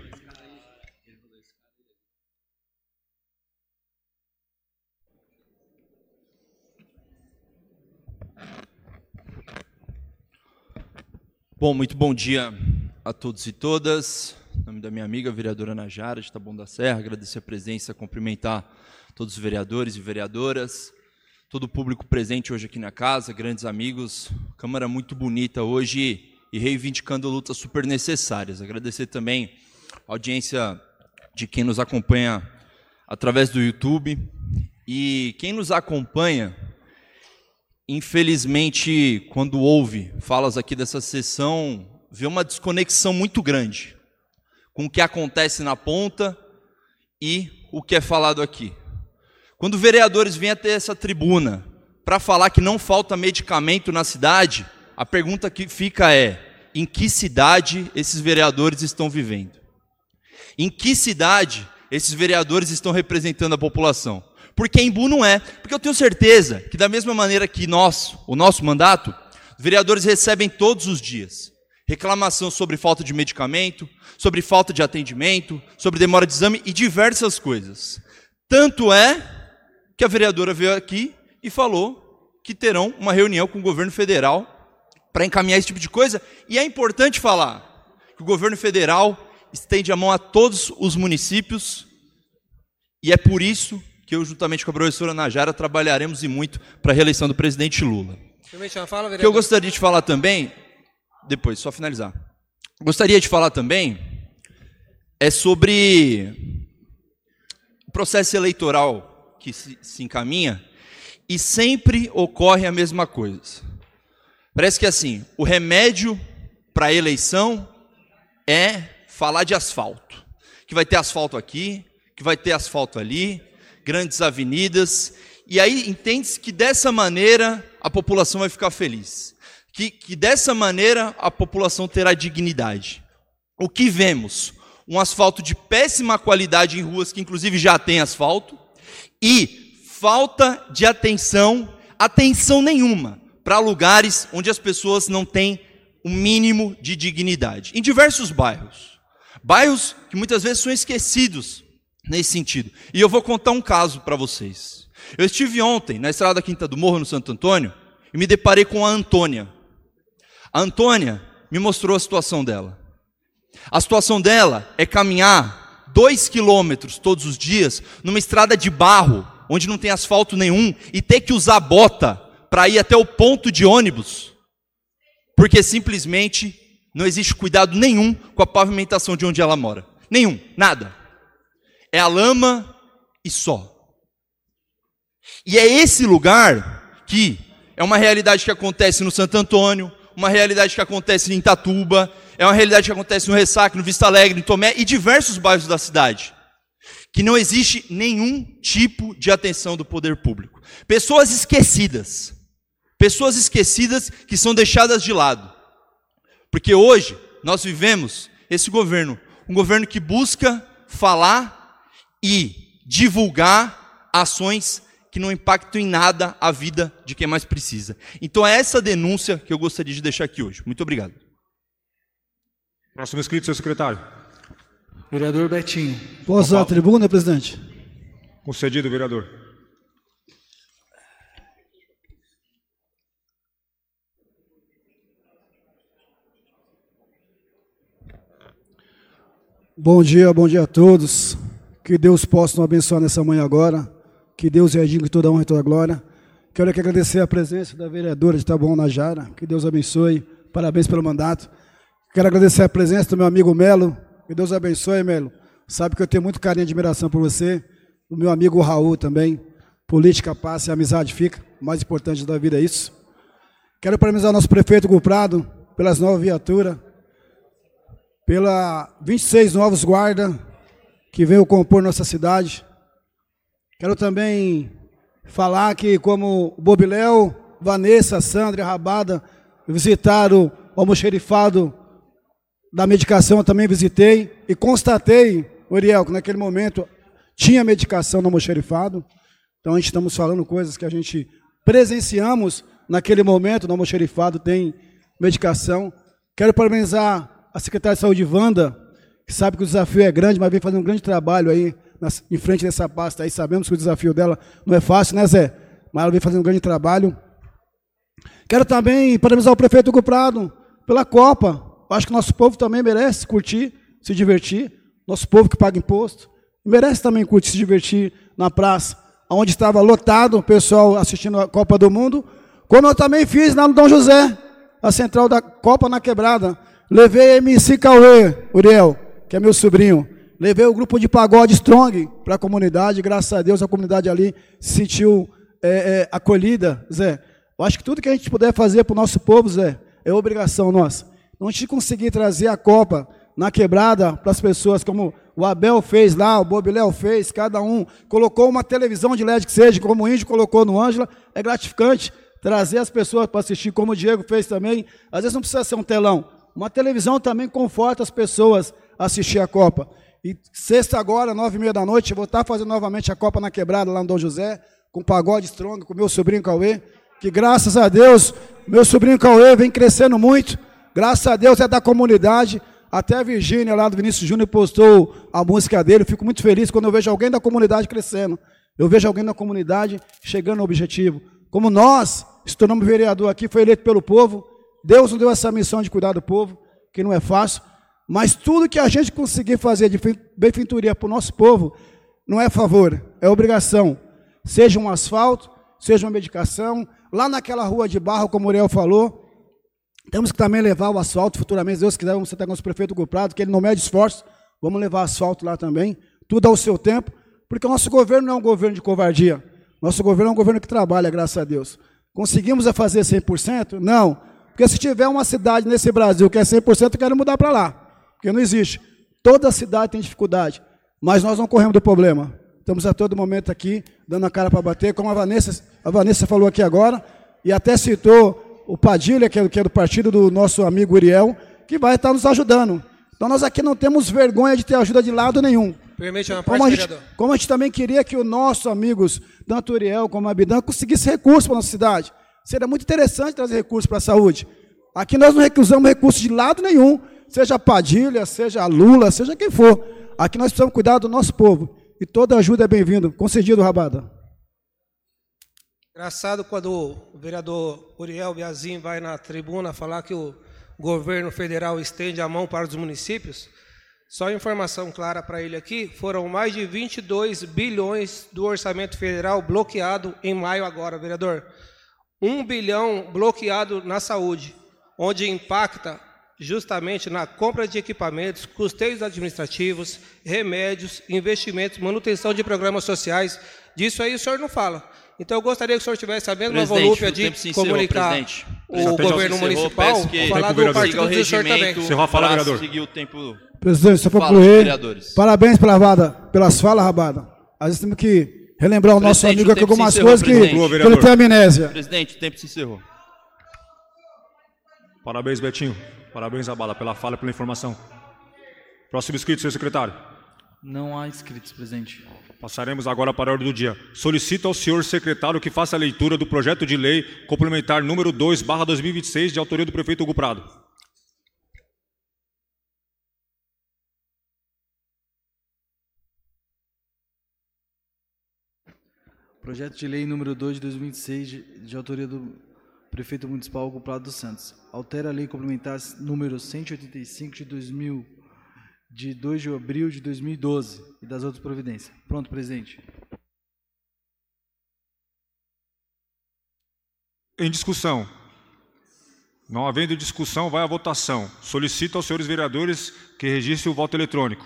[SPEAKER 16] Bom, muito bom dia a todos e todas. Em nome da minha amiga, vereadora Najara, de Taboão da Serra, agradecer a presença, cumprimentar todos os vereadores e vereadoras, todo o público presente hoje aqui na casa, grandes amigos, Câmara muito bonita hoje e reivindicando lutas super necessárias. Agradecer também a audiência de quem nos acompanha através do YouTube e quem nos acompanha. Infelizmente, quando ouve falas aqui dessa sessão, vê uma desconexão muito grande com o que acontece na ponta e o que é falado aqui. Quando vereadores vêm até essa tribuna para falar que não falta medicamento na cidade, a pergunta que fica é: em que cidade esses vereadores estão vivendo? Em que cidade esses vereadores estão representando a população? Porque Embu não é. Porque eu tenho certeza que, da mesma maneira que o nosso mandato, os vereadores recebem todos os dias reclamação sobre falta de medicamento, sobre falta de atendimento, sobre demora de exame e diversas coisas. Tanto é que a vereadora veio aqui e falou que terão uma reunião com o governo federal para encaminhar esse tipo de coisa. E é importante falar que o governo federal estende a mão a todos os municípios, e é por isso que eu, juntamente com a professora Najara, trabalharemos e muito para a reeleição do presidente Lula. O que eu gostaria de falar também, depois, só finalizar, gostaria de falar também é sobre o processo eleitoral que se encaminha, e sempre ocorre a mesma coisa. Parece que assim, o remédio para a eleição é falar de asfalto. Que vai ter asfalto aqui, que vai ter asfalto ali, grandes avenidas, e aí entende-se que dessa maneira a população vai ficar feliz. Que dessa maneira a população terá dignidade. O que vemos? Um asfalto de péssima qualidade em ruas que inclusive já tem asfalto, e falta de atenção nenhuma para lugares onde as pessoas não têm o mínimo de dignidade. Em diversos bairros que muitas vezes são esquecidos nesse sentido. E eu vou contar um caso para vocês. Eu estive ontem na estrada da Quinta do Morro, no Santo Antônio, e me deparei com a Antônia. A Antônia me mostrou a situação dela. A situação dela é caminhar 2 quilômetros todos os dias numa estrada de barro, onde não tem asfalto nenhum, e ter que usar bota para ir até o ponto de ônibus, porque simplesmente não existe cuidado nenhum com a pavimentação de onde ela mora. Nenhum, nada. É a lama e só. E é esse lugar que é uma realidade que acontece no Santo Antônio, uma realidade que acontece em Itatuba, é uma realidade que acontece no Ressaca, no Vista Alegre, no Tomé e diversos bairros da cidade, que não existe nenhum tipo de atenção do poder público. Pessoas esquecidas que são deixadas de lado. Porque hoje nós vivemos esse governo, um governo que busca falar e divulgar ações que não impactam em nada a vida de quem mais precisa. Então é essa denúncia que eu gostaria de deixar aqui hoje. Muito obrigado.
[SPEAKER 9] Próximo inscrito, seu secretário.
[SPEAKER 5] Vereador Betinho. Posso usar a tribuna, presidente?
[SPEAKER 9] Concedido, vereador.
[SPEAKER 5] Bom dia a todos. Que Deus possa nos abençoar nessa manhã agora. Que Deus reedigue toda a honra e toda a glória. Quero aqui agradecer a presença da vereadora de Taboão, Najara. Que Deus abençoe. Parabéns pelo mandato. Quero agradecer a presença do meu amigo Melo. Que Deus abençoe, Melo. Sabe que eu tenho muito carinho e admiração por você. O meu amigo Raul também. Política passa e amizade fica. O mais importante da vida é isso. Quero parabenizar o nosso prefeito Hugo Prado pelas novas viaturas, pela 26 novos guardas que veio compor nossa cidade. Quero também falar que, como o Bobiléu, Vanessa, Sandra e Rabada visitaram o almoxerifado da medicação, eu também visitei e constatei, Uriel, que naquele momento tinha medicação no almoxerifado. Então, a gente estamos falando coisas que a gente presenciamos naquele momento, no almoxerifado tem medicação. Quero parabenizar a secretária de Saúde, Wanda, que sabe que o desafio é grande, mas vem fazendo um grande trabalho aí em frente dessa pasta aí. Sabemos que o desafio dela não é fácil, né, Zé? Mas ela vem fazendo um grande trabalho. Quero também parabenizar o prefeito Hugo Prado pela Copa. Acho que o nosso povo também merece curtir, se divertir. Nosso povo que paga imposto merece também curtir, se divertir na praça, onde estava lotado o pessoal assistindo a Copa do Mundo, como eu também fiz lá no Dom José, a central da Copa na Quebrada. Levei MC Cauê, Uriel, que é meu sobrinho. Levei o grupo de pagode Strong para a comunidade. Graças a Deus a comunidade ali se sentiu acolhida, Zé. Eu acho que tudo que a gente puder fazer para o nosso povo, Zé, é obrigação nossa. Não a gente conseguir trazer a Copa na Quebrada para as pessoas, como o Abel fez lá, o Bobiléu fez, cada um colocou uma televisão de LED que seja, como o Índio colocou no Ângela, é gratificante trazer as pessoas para assistir, como o Diego fez também. Às vezes não precisa ser um telão. Uma televisão também conforta as pessoas a assistir a Copa. E sexta agora, 9h30 da noite, eu vou estar fazendo novamente a Copa na Quebrada, lá no Dom José, com pagode Strong, com meu sobrinho Cauê, que graças a Deus, meu sobrinho Cauê vem crescendo muito, graças a Deus é da comunidade, até a Virgínia lá do Vinícius Júnior postou a música dele, eu fico muito feliz quando eu vejo alguém da comunidade crescendo. eu vejo alguém na comunidade chegando ao objetivo. Como nós, se tornamos vereador aqui, foi eleito pelo povo, Deus nos deu essa missão de cuidar do povo, que não é fácil, mas tudo que a gente conseguir fazer de benfeitoria para o nosso povo, não é favor, é obrigação. Seja um asfalto, seja uma medicação, lá naquela rua de barro, como o Uriel falou, temos que também levar o asfalto, futuramente, se Deus quiser, vamos sentar com o prefeito Hugo Prado, que ele não mede esforço, vamos levar asfalto lá também, tudo ao seu tempo, porque o nosso governo não é um governo de covardia, nosso governo é um governo que trabalha, graças a Deus. Conseguimos fazer 100%? Não, porque se tiver uma cidade nesse Brasil que é 100%, eu quero mudar para lá, porque não existe. Toda cidade tem dificuldade, mas nós não corremos do problema. Estamos a todo momento aqui, dando a cara para bater, como a Vanessa falou aqui agora, e até citou o Padilha, que é do partido do nosso amigo Uriel, que vai estar nos ajudando. Então nós aqui não temos vergonha de ter ajuda de lado nenhum.
[SPEAKER 17] Permite uma parte, vereador.
[SPEAKER 5] Como a gente também queria que os nossos amigos, tanto Uriel como a Abidan, conseguissem recursos para a nossa cidade. Seria muito interessante trazer recursos para a saúde. Aqui nós não recusamos recursos de lado nenhum, seja Padilha, seja Lula, seja quem for. Aqui nós precisamos cuidar do nosso povo. E toda ajuda é bem-vinda. Concedido, Rabada.
[SPEAKER 17] Engraçado quando o vereador Uriel Biazin vai na tribuna falar que o governo federal estende a mão para os municípios. Só informação clara para ele aqui, foram mais de 22 bilhões do orçamento federal bloqueado em maio agora, vereador. 1 bilhão bloqueado na saúde, onde impacta justamente na compra de equipamentos, custeios administrativos, remédios, investimentos, manutenção de programas sociais. Disso aí o senhor não fala. Então eu gostaria que o senhor tivesse a mesma volúpia de comunicar o governo municipal, falar do partido do senhor também.
[SPEAKER 9] Encerrou a fala, vereador.
[SPEAKER 5] Presidente, só para concluir, parabéns pelas falas, Rabada. Às vezes temos que relembrar o nosso amigo aqui algumas coisas que ele tem amnésia.
[SPEAKER 16] Presidente, o tempo se encerrou.
[SPEAKER 9] Parabéns, Betinho. Parabéns, Rabada, pela fala e pela informação. Próximo inscrito, senhor secretário.
[SPEAKER 7] Não há inscritos, presidente.
[SPEAKER 9] Passaremos agora para a ordem do dia. Solicito ao senhor secretário que faça a leitura do projeto de lei complementar número 2/2026, de autoria do prefeito Hugo Prado.
[SPEAKER 7] Projeto de lei número 2 de 2026, de autoria do prefeito municipal Hugo Prado dos Santos. Altera a lei complementar número 185 de 2 de abril de 2012 e das outras providências. Pronto, presidente.
[SPEAKER 9] Em discussão. Não havendo discussão, vai à votação. Solicito aos senhores vereadores que registrem o voto eletrônico.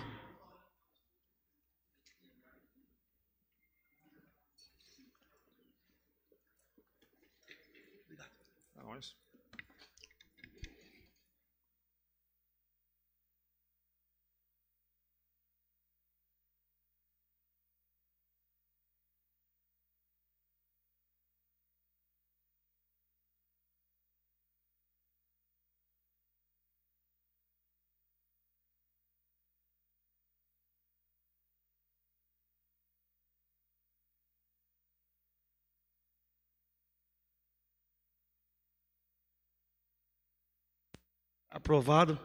[SPEAKER 1] Aprovado.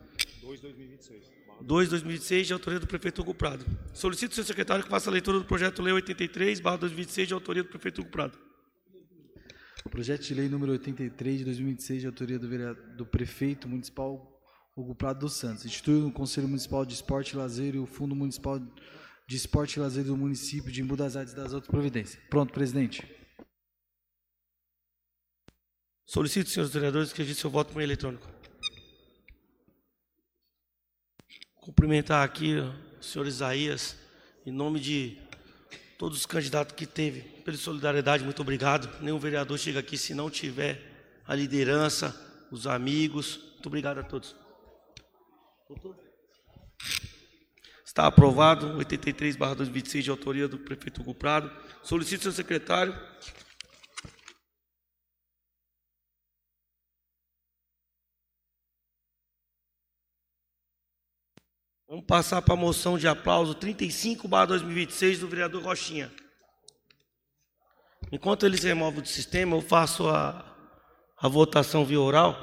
[SPEAKER 1] 2/2026, de autoria do prefeito Hugo Prado. Solicito ao senhor secretário que faça a leitura do projeto lei 83/2026, de autoria do prefeito Hugo Prado.
[SPEAKER 7] Projeto de lei número 83 de 2026, de autoria do prefeito municipal Hugo Prado dos Santos. Institui o Conselho Municipal de Esporte e Lazer e o Fundo Municipal de Esporte e Lazer do município de Embu das Artes e das outras providências. Pronto, presidente.
[SPEAKER 1] Solicito, senhores vereadores, que registrem seu voto por meio eletrônico. Cumprimentar aqui o senhor Isaías, em nome de todos os candidatos que teve, pela solidariedade, muito obrigado. Nenhum vereador chega aqui se não tiver a liderança, os amigos. Muito obrigado a todos. Está aprovado, 83/2026, de autoria do prefeito Hugo Prado. Solicito ao secretário. Vamos passar para a moção de aplauso 35/2026 do vereador Rochinha. Enquanto eles removem do sistema, eu faço a votação via oral.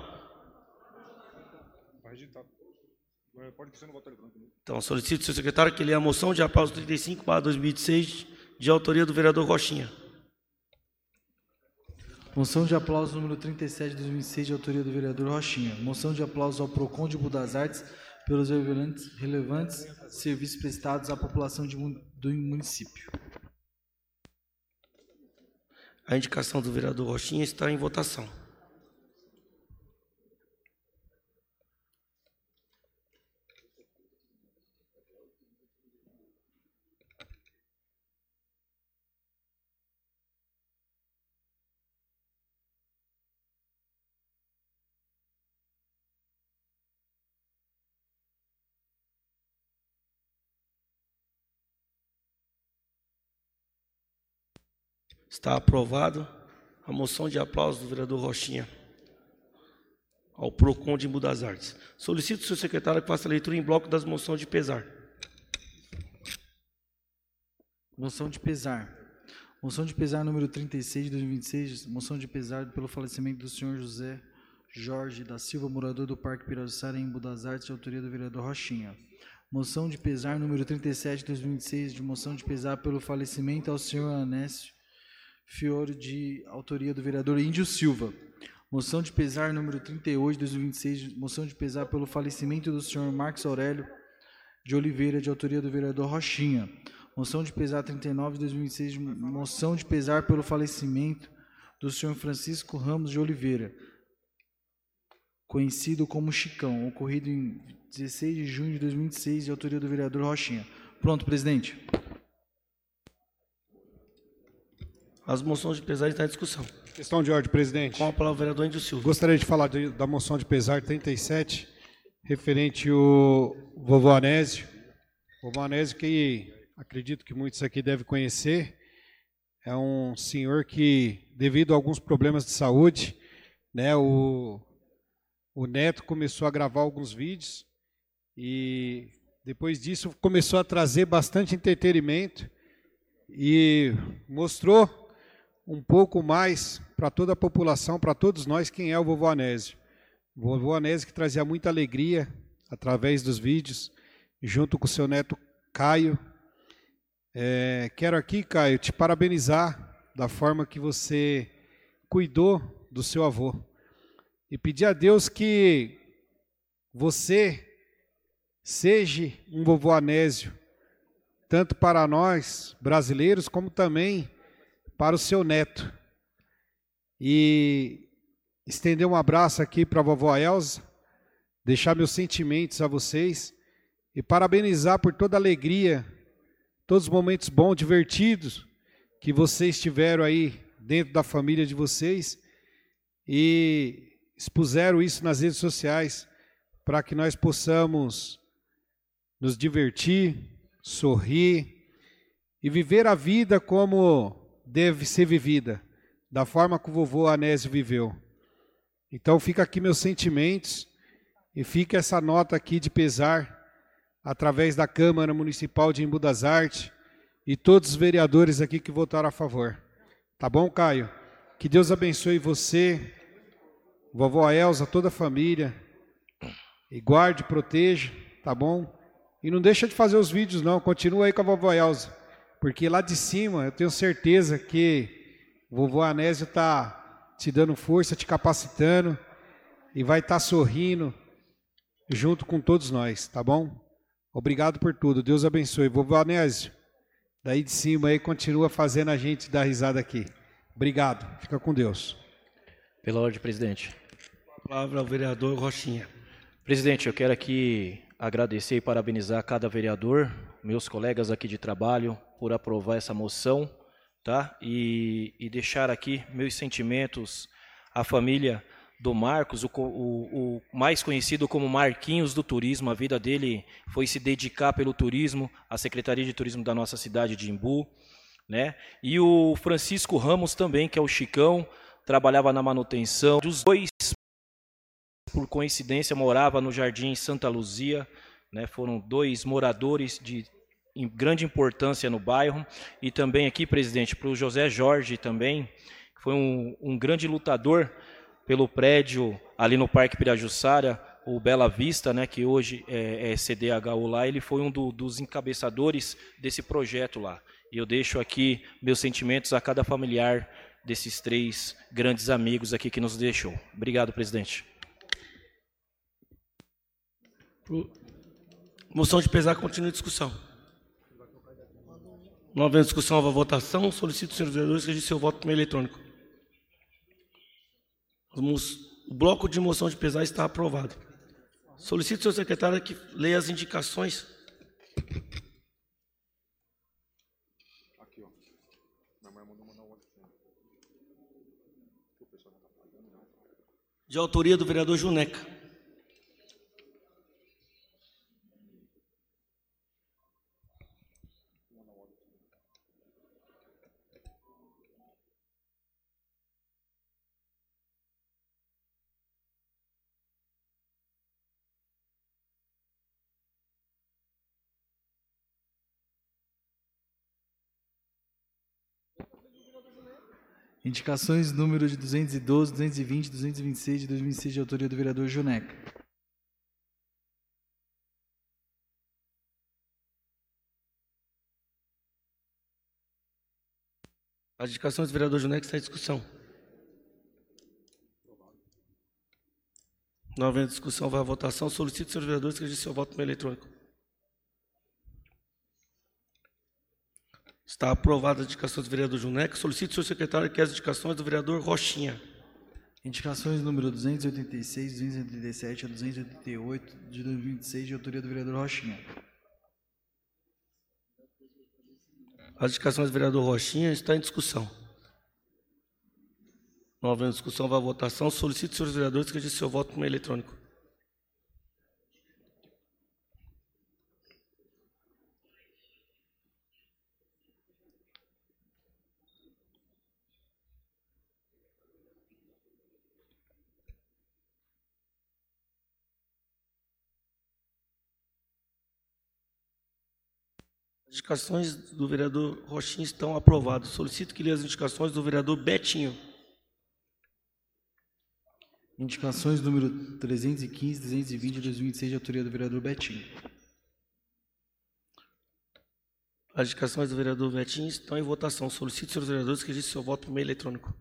[SPEAKER 1] Então, solicito ao seu secretário que leia a moção de aplauso 35/2026 de autoria do vereador Rochinha.
[SPEAKER 7] Moção de aplauso número 37 de 2006, de autoria do vereador Rochinha. Moção de aplauso ao PROCON de Embu das Artes pelos relevantes serviços prestados à população do município.
[SPEAKER 1] A indicação do vereador Rochinha está em votação. Está aprovado a moção de aplauso do vereador Rochinha ao PROCON de Embu das Artes. Solicito ao senhor secretário que faça a leitura em bloco das moções de pesar.
[SPEAKER 7] Moção de pesar. Moção de pesar número 36 de 2026, moção de pesar pelo falecimento do senhor José Jorge da Silva, morador do Parque Pirajussara, em Embu das Artes, de autoria do vereador Rochinha. Moção de pesar número 37 de 2026, de moção de pesar pelo falecimento ao senhor Anésio Fiore, de autoria do vereador Índio Silva. Moção de pesar número 38 de 2026, moção de pesar pelo falecimento do senhor Marcos Aurélio de Oliveira, de autoria do vereador Rochinha. Moção de pesar 39 de 2026, moção de pesar pelo falecimento do senhor Francisco Ramos de Oliveira, conhecido como Chicão, ocorrido em 16 de junho de 2026, de autoria do vereador Rochinha. Pronto, presidente.
[SPEAKER 1] As moções de pesar estão em discussão.
[SPEAKER 2] Questão de ordem, presidente.
[SPEAKER 1] Com a palavra o vereador Índio Silva.
[SPEAKER 2] Gostaria de falar da moção de pesar 37, referente ao vovô Anésio. Vovô Anésio, que acredito que muitos aqui devem conhecer, é um senhor que, devido a alguns problemas de saúde, né, o neto começou a gravar alguns vídeos e depois disso começou a trazer bastante entretenimento e mostrou um pouco mais para toda a população, para todos nós, quem é o vovô Anésio. O vovô Anésio que trazia muita alegria através dos vídeos, junto com o seu neto Caio. Quero aqui, Caio, te parabenizar da forma que você cuidou do seu avô e pedir a Deus que você seja um vovô Anésio, tanto para nós brasileiros, como também para o seu neto. E estender um abraço aqui para a vovó Elza, deixar meus sentimentos a vocês e parabenizar por toda a alegria, todos os momentos bons, divertidos que vocês tiveram aí dentro da família de vocês e expuseram isso nas redes sociais para que nós possamos nos divertir, sorrir e viver a vida como deve ser vivida, da forma que o vovô Anésio viveu. Então fica aqui meus sentimentos e fica essa nota aqui de pesar através da Câmara Municipal de Embu das Artes e todos os vereadores aqui que votaram a favor. Tá bom, Caio? Que Deus abençoe você, vovó Elza, toda a família, e guarde, proteja, tá bom? E não deixa de fazer os vídeos não, continua aí com a vovó Elza, porque lá de cima eu tenho certeza que o vovô Anésio está te dando força, te capacitando e vai estar sorrindo junto com todos nós, tá bom? Obrigado por tudo, Deus abençoe. Vovô Anésio, daí de cima aí continua fazendo a gente dar risada aqui. Obrigado, fica com Deus.
[SPEAKER 6] Pela ordem, presidente.
[SPEAKER 1] A palavra ao vereador Rochinha.
[SPEAKER 6] Presidente, eu quero aqui agradecer e parabenizar cada vereador, meus colegas aqui de trabalho, por aprovar essa moção, tá? E deixar aqui meus sentimentos à família do Marcos, o mais conhecido como Marquinhos do Turismo. A vida dele foi se dedicar pelo turismo, à Secretaria de Turismo da nossa cidade de Embu, né? E o Francisco Ramos também, que é o Chicão, trabalhava na manutenção. Os dois, por coincidência, morava no Jardim Santa Luzia, né? Foram dois moradores de grande importância no bairro. E também aqui, presidente, para o José Jorge também, que foi um grande lutador pelo prédio ali no Parque Pirajussara, o Bela Vista, né, que hoje é CDHU lá. Ele foi um dos encabeçadores desse projeto lá. E eu deixo aqui meus sentimentos a cada familiar desses 3 grandes amigos aqui que nos deixou. Obrigado, presidente.
[SPEAKER 1] Moção de pesar, continua a discussão. Não havendo discussão, a votação, solicito, senhores vereadores, que registrem seu voto por meio eletrônico. O bloco de moção de pesar está aprovado. Solicito, senhor secretário, que leia as indicações. De autoria do vereador Juneca.
[SPEAKER 7] Indicações número de 212, 220, 226 de 2006 de autoria do vereador Juneca.
[SPEAKER 1] As indicações do vereador Juneca estão em discussão. Não havendo discussão, vai à votação. Solicito, senhores vereadores, que registrem seu voto por meio eletrônico. Está aprovada as indicações do vereador Juneca. Solicito, senhor secretário, que as indicações do vereador Rochinha.
[SPEAKER 7] Indicações número 286, 287 a 288 de 2026 de autoria do vereador Rochinha.
[SPEAKER 1] As indicações do vereador Rochinha estão em discussão. Não havendo discussão, vai à votação. Solicito, senhores vereadores, que registrem seu voto por meio eletrônico. As indicações do vereador Rochinha estão aprovadas. Solicito que leia as indicações do vereador Betinho.
[SPEAKER 7] Indicações número 315, 320 de 2026 de autoria do vereador Betinho.
[SPEAKER 1] As indicações do vereador Betinho estão em votação. Solicito, senhores vereadores, que registrem seu voto por meio eletrônico.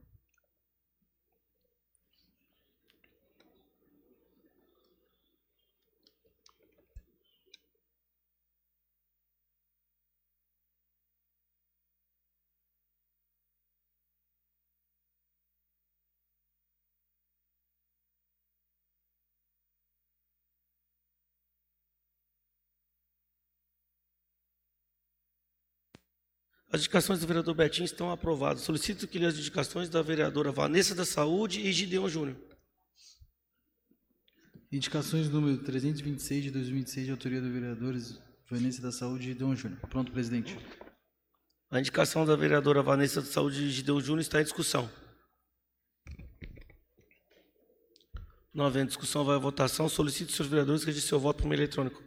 [SPEAKER 1] As indicações do vereador Betinho estão aprovadas. Solicito que leia as indicações da vereadora Vanessa da Saúde e Gideon Júnior.
[SPEAKER 7] Indicações número 326 de 2026 de autoria dos vereadores Vanessa da Saúde e Gideon Júnior. Pronto, presidente.
[SPEAKER 1] A indicação da vereadora Vanessa da Saúde e Gideon Júnior está em discussão. Não havendo discussão, vai à votação. Solicito, senhores vereadores, que registrem seu voto por meio eletrônico.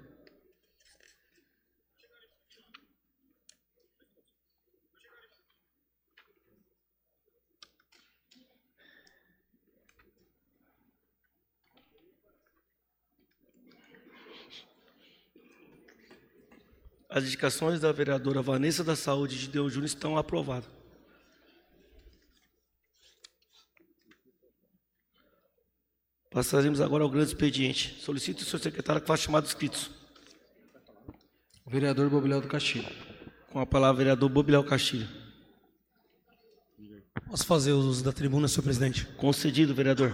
[SPEAKER 1] As indicações da vereadora Vanessa da Saúde e Gideon Júnior estão aprovadas. Passaremos agora ao grande expediente. Solicito o senhor secretário que faça chamado inscritos.
[SPEAKER 7] O vereador Bobilel do Castilho.
[SPEAKER 1] Com a palavra, vereador Bobilel Castilho.
[SPEAKER 3] Posso fazer uso da tribuna, senhor presidente?
[SPEAKER 1] Concedido, vereador.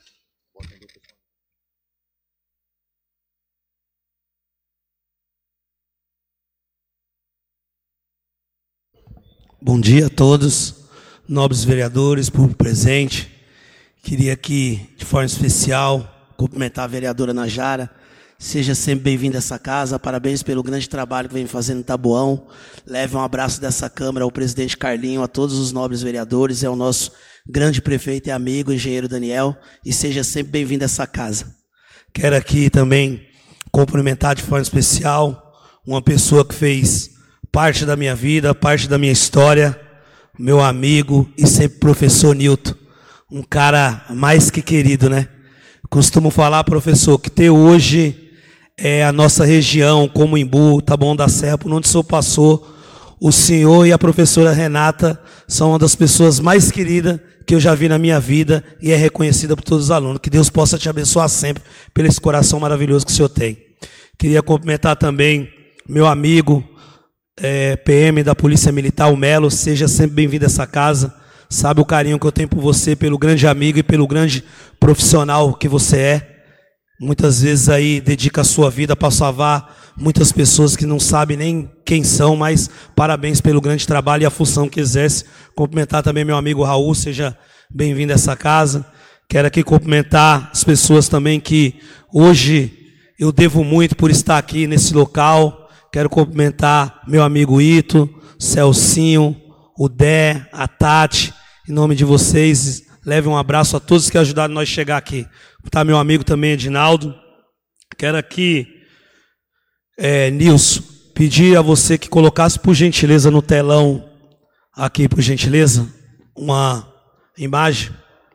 [SPEAKER 3] Bom dia a todos, nobres vereadores, público presente. Queria aqui, de forma especial, cumprimentar a vereadora Najara. Seja sempre bem-vinda a essa casa. Parabéns pelo grande trabalho que vem fazendo em Taboão. Leve um abraço dessa Câmara ao presidente Carlinho, a todos os nobres vereadores, é o nosso grande prefeito e amigo, o engenheiro Daniel, e seja sempre bem-vindo a essa casa. Quero aqui também cumprimentar de forma especial uma pessoa que fez parte da minha vida, parte da minha história, meu amigo e sempre professor Nilton, um cara mais que querido, né? Costumo falar, professor, que ter hoje a nossa região, como Imbu, Taboão da Serra, por onde o senhor passou, O senhor e a professora Renata são uma das pessoas mais queridas que eu já vi na minha vida e é reconhecida por todos os alunos. Que Deus possa te abençoar sempre pelo esse coração maravilhoso que o senhor tem. Queria cumprimentar também meu amigo PM da Polícia Militar, o Melo. Seja sempre bem-vindo a essa casa. Sabe o carinho que eu tenho por você, pelo grande amigo e pelo grande profissional que você é. Muitas vezes aí dedica a sua vida para salvar muitas pessoas que não sabem nem quem são, mas parabéns pelo grande trabalho e a função que exerce. Cumprimentar também meu amigo Raul, seja bem-vindo a essa casa. Quero aqui cumprimentar as pessoas também que hoje eu devo muito por estar aqui nesse local. Quero cumprimentar meu amigo Ito, Celcinho, o Dé, a Tati. Em nome de vocês, leve um abraço a todos que ajudaram nós a chegar aqui. Tá meu amigo também, Edinaldo. Quero aqui, Nilson, pedir a você que colocasse, por gentileza, no telão, aqui, por gentileza, uma imagem.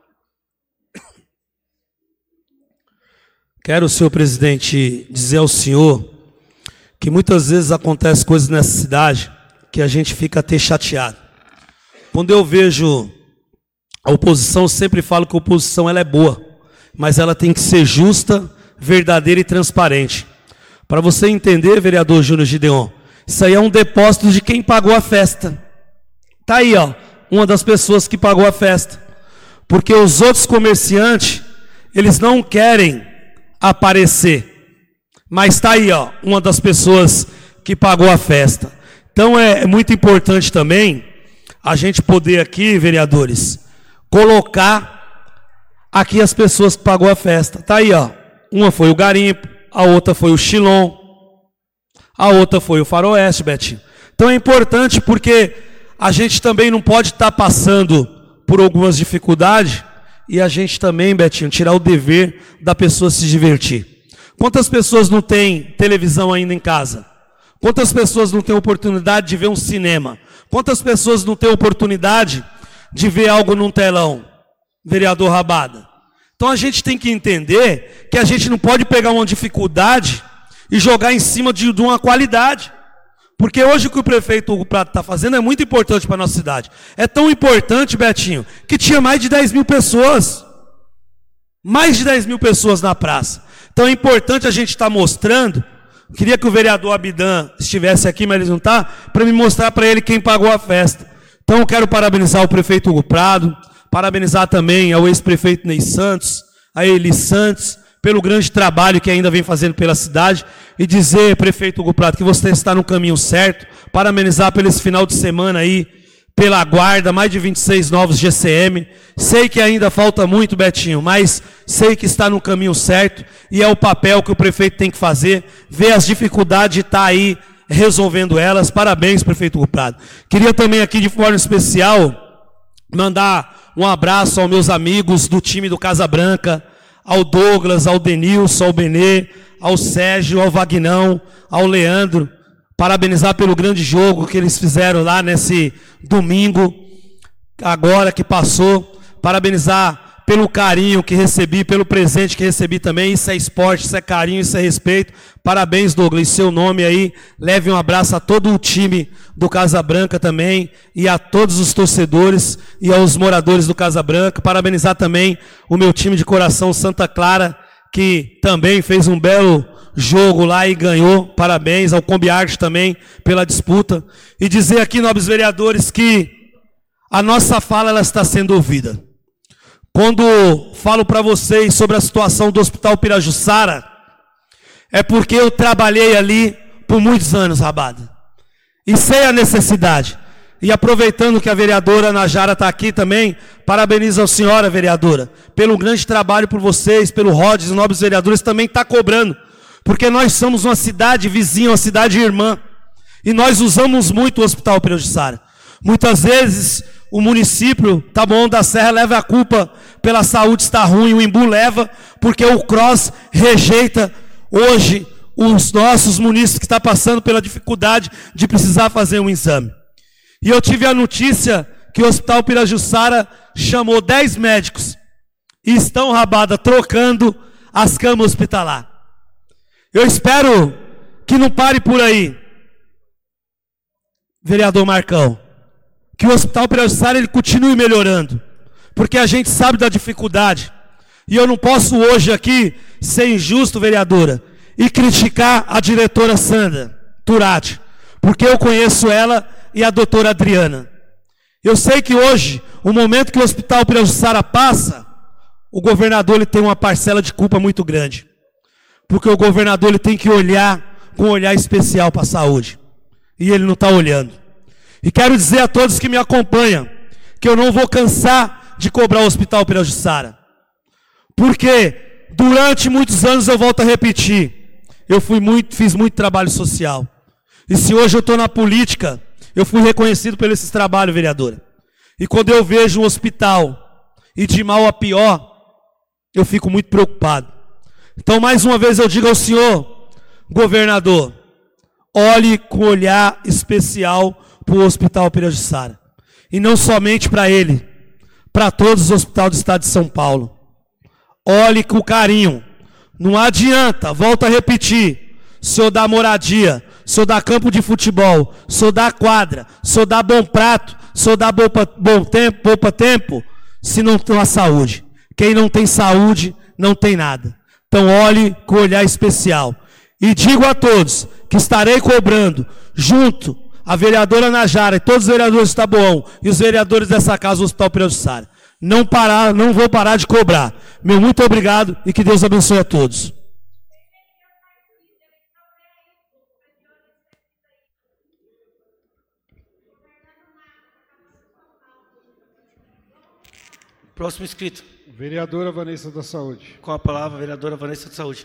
[SPEAKER 3] Quero, senhor presidente, dizer ao senhor que muitas vezes acontecem coisas nessa cidade que a gente fica até chateado. Quando eu vejo a oposição, eu sempre falo que a oposição ela é boa, mas ela tem que ser justa, verdadeira e transparente. Para você entender, vereador Júnior Gideon, isso aí é um depósito de quem pagou a festa. Tá aí, ó, uma das pessoas que pagou a festa. Porque os outros comerciantes, eles não querem aparecer. Mas tá aí, ó, uma das pessoas que pagou a festa. Então é muito importante também a gente poder aqui, vereadores, colocar aqui as pessoas que pagou a festa. Tá aí, ó. Uma foi o Garimpo, a outra foi o Chilon, a outra foi o Faroeste, Betinho. Então é importante porque a gente também não pode estar passando por algumas dificuldades e a gente também, Betinho, tirar o dever da pessoa se divertir. Quantas pessoas não têm televisão ainda em casa? Quantas pessoas não têm oportunidade de ver um cinema? Quantas pessoas não têm oportunidade de ver algo num telão? Vereador Rabada. Então a gente tem que entender que a gente não pode pegar uma dificuldade e jogar em cima de uma qualidade. Porque hoje o que o prefeito Hugo Prata está fazendo é muito importante para a nossa cidade. É tão importante, Betinho, que tinha mais de 10 mil pessoas. Mais de 10 mil pessoas na praça. Então é importante a gente estar mostrando. Queria que o vereador Abidan estivesse aqui, mas ele não está, para me mostrar para ele quem pagou a festa. Então eu quero parabenizar o prefeito Hugo Prado, parabenizar também ao ex-prefeito Ney Santos, a Eli Santos, pelo grande trabalho que ainda vem fazendo pela cidade, e dizer, prefeito Hugo Prado, que você está no caminho certo, parabenizar pelo esse final de semana aí, pela guarda, mais de 26 novos GCM. Sei que ainda falta muito, Betinho, mas sei que está no caminho certo e é o papel que o prefeito tem que fazer, ver as dificuldades e estar aí resolvendo elas. Parabéns, prefeito Hugo Prado. Queria também aqui, de forma especial, mandar um abraço aos meus amigos do time do Casa Branca, ao Douglas, ao Denilson, ao Benê, ao Sérgio, ao Vagnão, ao Leandro. Parabenizar pelo grande jogo que eles fizeram lá nesse domingo, agora que passou. Parabenizar pelo carinho que recebi, pelo presente que recebi também. Isso é esporte, isso é carinho, isso é respeito. Parabéns, Douglas, seu nome aí. Leve um abraço a todo o time do Casa Branca também, e a todos os torcedores e aos moradores do Casa Branca. Parabenizar também o meu time de coração, Santa Clara, que também fez um belo jogo lá e ganhou. Parabéns ao Combiarte também pela disputa. E dizer aqui, nobres vereadores, que a nossa fala ela está sendo ouvida. Quando falo para vocês sobre a situação do Hospital Pirajussara, é porque eu trabalhei ali por muitos anos, Rabada. E sei a necessidade. E aproveitando que a vereadora Najara está aqui também, parabenizo a senhora, vereadora, pelo grande trabalho por vocês, pelo Rodes, os nobres vereadores também está cobrando. Porque nós somos uma cidade vizinha, uma cidade irmã. E nós usamos muito o Hospital Pirajussara. Muitas vezes o município, Taboão da Serra, leva a culpa pela saúde estar ruim, o Imbu leva, porque o CROSS rejeita hoje os nossos munícipes que estão passando pela dificuldade de precisar fazer um exame. E eu tive a notícia que o Hospital Pirajussara chamou 10 médicos e estão, Rabada, trocando as camas hospitalares. Eu espero que não pare por aí. vereador Marcão, que o Hospital Pirajussara ele continue melhorando, porque a gente sabe da dificuldade. E eu não posso hoje aqui ser injusto, vereadora, e criticar a diretora Sandra Turati, porque eu conheço ela e a doutora Adriana. Eu sei que hoje, o momento que o Hospital Pirajussara passa, o governador ele tem uma parcela de culpa muito grande. Porque o governador ele tem que olhar com um olhar especial para a saúde. E ele não está olhando. E quero dizer a todos que me acompanham, que eu não vou cansar de cobrar o Hospital Pirajussara. Porque durante muitos anos, eu volto a repetir, eu fiz muito trabalho social. E se hoje eu estou na política, eu fui reconhecido por esses trabalhos, vereadora. E quando eu vejo um hospital ir de mal a pior, eu fico muito preocupado. Então, mais uma vez eu digo ao senhor, governador, olhe com olhar especial para o Hospital Pirajussara. E não somente para ele, para todos os hospitais do estado de São Paulo. Olhe com carinho. Não adianta, volto a repetir, o senhor dá moradia, o senhor dá campo de futebol, o senhor dá quadra, o senhor dá bom prato, o senhor dá poupa tempo, se não tem a saúde. Quem não tem saúde, não tem nada. Então olhe com olhar especial. E digo a todos que estarei cobrando, junto a vereadora Najara e todos os vereadores do Taboão e os vereadores dessa casa, o Hospital Pirajussara. Não vou parar de cobrar. Meu muito obrigado e que Deus abençoe a todos.
[SPEAKER 1] Próximo inscrito.
[SPEAKER 2] Vereadora Vanessa da Saúde.
[SPEAKER 1] Com a palavra, vereadora Vanessa da Saúde.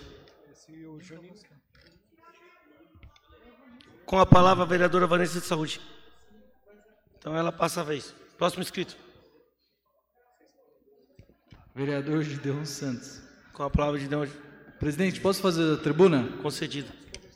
[SPEAKER 1] Com a palavra, vereadora Vanessa da Saúde. Então ela passa a vez. Próximo inscrito.
[SPEAKER 13] Vereador Gideon Santos.
[SPEAKER 1] Com a palavra, Gideon.
[SPEAKER 13] Presidente, posso fazer a tribuna?
[SPEAKER 1] Concedido.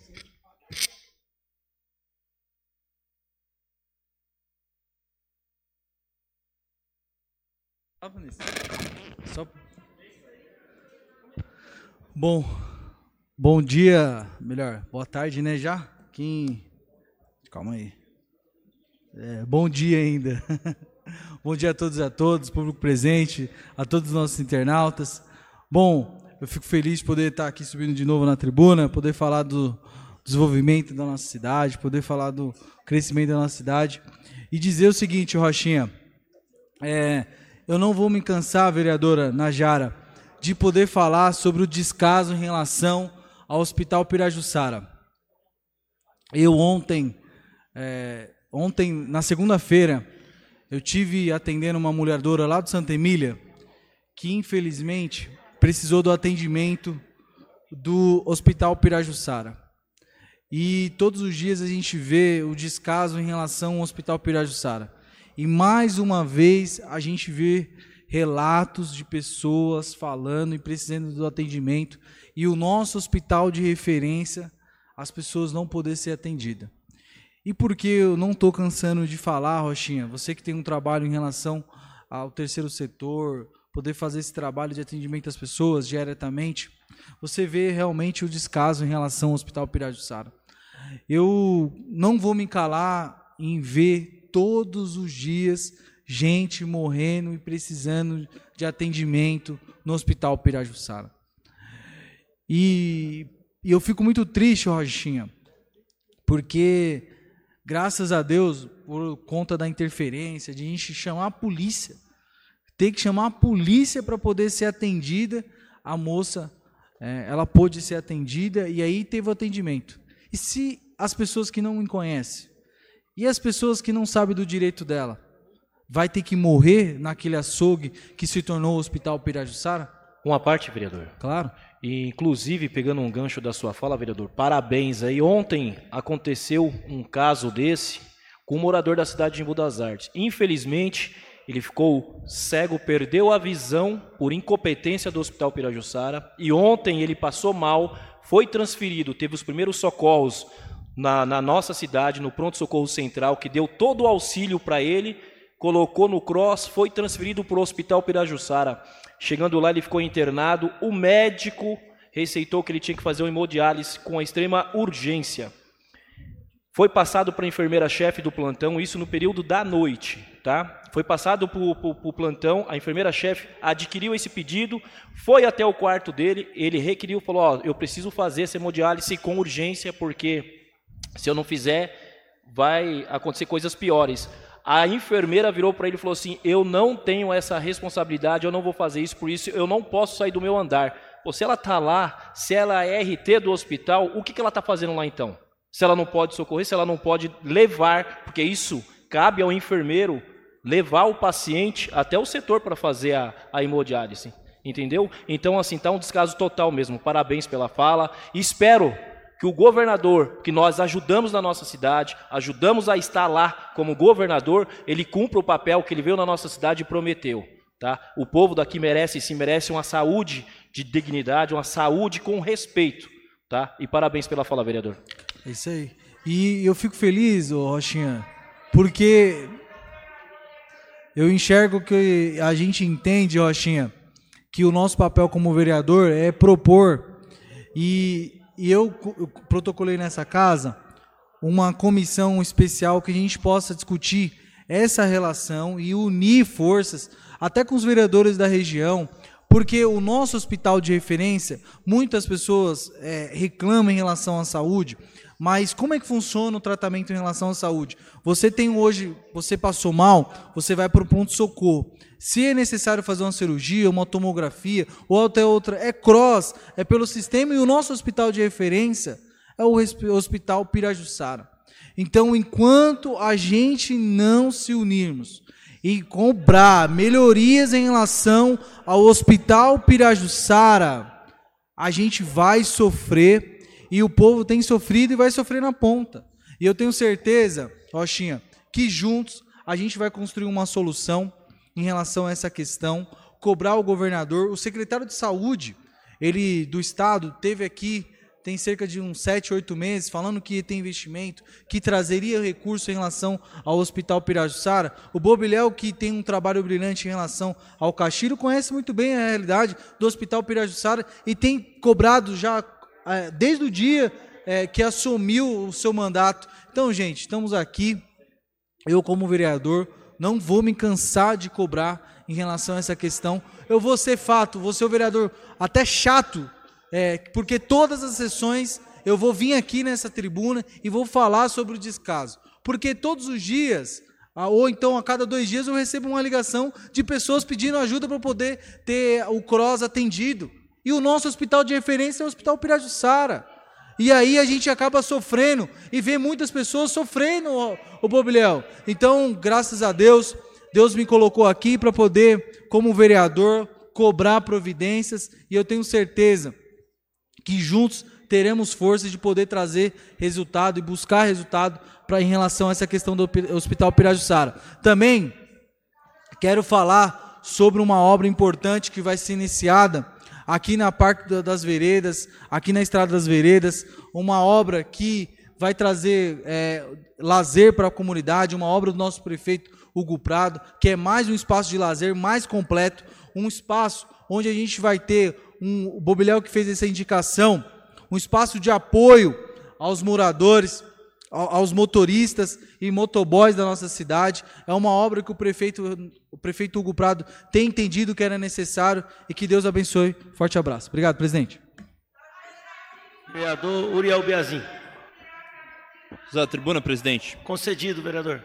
[SPEAKER 13] Bom dia, boa tarde, né, já? Calma aí. Bom dia ainda. Bom dia a todos e a todos, público presente, a todos os nossos internautas. Bom, eu fico feliz de poder estar aqui subindo de novo na tribuna, poder falar do desenvolvimento da nossa cidade, poder falar do crescimento da nossa cidade e dizer o seguinte, Rochinha, eu não vou me cansar, vereadora Najara, de poder falar sobre o descaso em relação ao Hospital Pirajussara. Eu ontem, na segunda-feira, eu tive atendendo uma mulheradora lá do Santa Emília, que infelizmente precisou do atendimento do Hospital Pirajussara. E todos os dias a gente vê o descaso em relação ao Hospital Pirajussara. E mais uma vez a gente vê relatos de pessoas falando e precisando do atendimento, e o nosso hospital de referência, as pessoas não poderem ser atendidas. E por que eu não estou cansando de falar, Rochinha, você que tem um trabalho em relação ao terceiro setor, poder fazer esse trabalho de atendimento às pessoas diretamente, você vê realmente o descaso em relação ao Hospital Pirajussara. Eu não vou me calar em ver todos os dias gente morrendo e precisando de atendimento no Hospital Pirajussara. E eu fico muito triste, Rochinha, porque, graças a Deus, por conta da interferência, de a gente chamar a polícia, ter que chamar a polícia para poder ser atendida, a moça, ela pôde ser atendida e aí teve o atendimento. E se as pessoas que não me conhecem, e as pessoas que não sabem do direito dela, vai ter que morrer naquele açougue que se tornou o Hospital Pirajussara?
[SPEAKER 6] Uma parte, vereador.
[SPEAKER 13] Claro.
[SPEAKER 6] E, inclusive, pegando um gancho da sua fala, vereador, parabéns aí. Ontem aconteceu um caso desse com um morador da cidade de Embu das Artes. Infelizmente, ele ficou cego, perdeu a visão por incompetência do Hospital Pirajussara. E ontem ele passou mal, foi transferido, teve os primeiros socorros na nossa cidade, no pronto-socorro central, que deu todo o auxílio para ele, colocou no cross, foi transferido para o Hospital Pirajussara. Chegando lá, ele ficou internado. O médico receitou que ele tinha que fazer uma hemodiálise com a extrema urgência. Foi passado para a enfermeira-chefe do plantão, isso no período da noite, tá? Foi passado para o plantão, a enfermeira-chefe adquiriu esse pedido, foi até o quarto dele, ele requeriu, falou, ó, eu preciso fazer essa hemodiálise com urgência, porque se eu não fizer, vai acontecer coisas piores. A enfermeira virou para ele e falou assim, eu não tenho essa responsabilidade, eu não vou fazer isso, por isso eu não posso sair do meu andar. Pô, se ela está lá, se ela é RT do hospital, o que ela está fazendo lá então? Se ela não pode socorrer, se ela não pode levar, porque isso cabe ao enfermeiro levar o paciente até o setor para fazer a hemodiálise, entendeu? Então, assim, está um descaso total mesmo. Parabéns pela fala. Espero que o governador, que nós ajudamos na nossa cidade, ajudamos a estar lá como governador, ele cumpra o papel que ele veio na nossa cidade e prometeu. Tá? O povo daqui merece uma saúde de dignidade, uma saúde com respeito. Tá? E parabéns pela fala, vereador.
[SPEAKER 13] É isso aí. E eu fico feliz, Rochinha, porque eu enxergo que a gente entende, Rochinha, que o nosso papel como vereador é propor, e eu protocolei nessa casa uma comissão especial que a gente possa discutir essa relação e unir forças, até com os vereadores da região, porque o nosso hospital de referência, muitas pessoas reclamam em relação à saúde, mas como é que funciona o tratamento em relação à saúde? Você tem hoje, você passou mal, você vai para o pronto-socorro. Se é necessário fazer uma cirurgia, uma tomografia, ou até outra, é cross, é pelo sistema, e o nosso hospital de referência é o Hospital Pirajussara. Então, enquanto a gente não se unirmos e cobrar melhorias em relação ao Hospital Pirajussara, a gente vai sofrer, e o povo tem sofrido e vai sofrer na ponta. E eu tenho certeza, Rochinha, que juntos a gente vai construir uma solução em relação a essa questão, cobrar o governador, o secretário de saúde, ele do estado, teve aqui, tem cerca de uns 7, 8 meses, falando que tem investimento, que trazeria recurso em relação ao Hospital Pirajussara. O Bobiléu, que tem um trabalho brilhante em relação ao Caxiro, conhece muito bem a realidade do Hospital Pirajussara e tem cobrado já desde o dia que assumiu o seu mandato. Então, gente, estamos aqui, eu como vereador, não vou me cansar de cobrar em relação a essa questão. Eu vou ser fato, vou ser o vereador até chato, porque todas as sessões eu vou vir aqui nessa tribuna e vou falar sobre o descaso. Porque todos os dias, ou então a cada 2 dias, eu recebo uma ligação de pessoas pedindo ajuda para poder ter o CROSS atendido. E o nosso hospital de referência é o Hospital Pirajussara. E aí a gente acaba sofrendo e vê muitas pessoas sofrendo, o Bobiléu. Então, graças a Deus, Deus me colocou aqui para poder, como vereador, cobrar providências, e eu tenho certeza que juntos teremos força de poder trazer resultado e buscar resultado em relação a essa questão do Hospital Pirajussara. Também quero falar sobre uma obra importante que vai ser iniciada aqui na Parque das Veredas, aqui na Estrada das Veredas, uma obra que vai trazer lazer para a comunidade, uma obra do nosso prefeito Hugo Prado, que é mais um espaço de lazer mais completo, um espaço onde a gente vai ter, o Bobiléu que fez essa indicação, um espaço de apoio aos moradores, aos motoristas e motoboys da nossa cidade. É uma obra que o prefeito Hugo Prado tem entendido que era necessário, e que Deus abençoe. Forte abraço. Obrigado, presidente.
[SPEAKER 1] Vereador Uriel Biazin.
[SPEAKER 16] Usa a tribuna, presidente.
[SPEAKER 1] Concedido, vereador.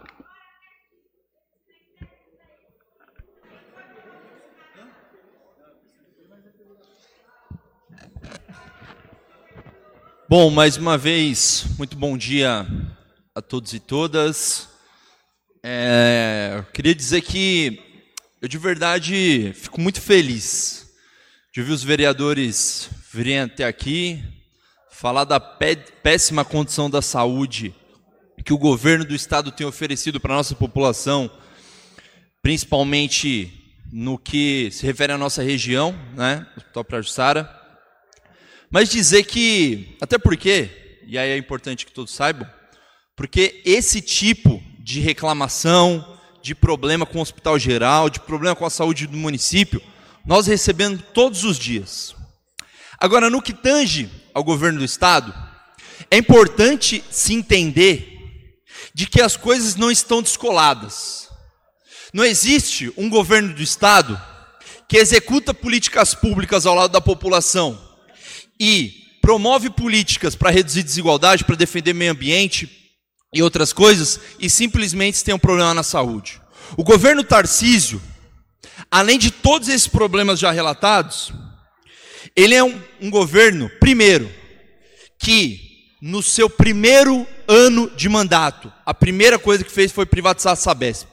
[SPEAKER 16] Bom, mais uma vez, muito bom dia a todos e todas. Eu queria dizer que eu de verdade fico muito feliz de ouvir os vereadores virem até aqui, falar da péssima condição da saúde que o governo do estado tem oferecido para a nossa população, principalmente no que se refere à nossa região, né, Hospital Pirajussara. Mas dizer que, até porque, e aí é importante que todos saibam, porque esse tipo de reclamação, de problema com o hospital geral, de problema com a saúde do município, nós recebemos todos os dias. Agora, no que tange ao governo do estado, É importante se entender de que as coisas não estão descoladas. Não existe um governo do Estado que executa políticas públicas ao lado da população e promove políticas para reduzir desigualdade, para defender meio ambiente e outras coisas, e simplesmente tem um problema na saúde. O governo Tarcísio, além de todos esses problemas já relatados, ele é um governo, primeiro, que no seu primeiro ano de mandato, a primeira coisa que fez foi privatizar a Sabesp.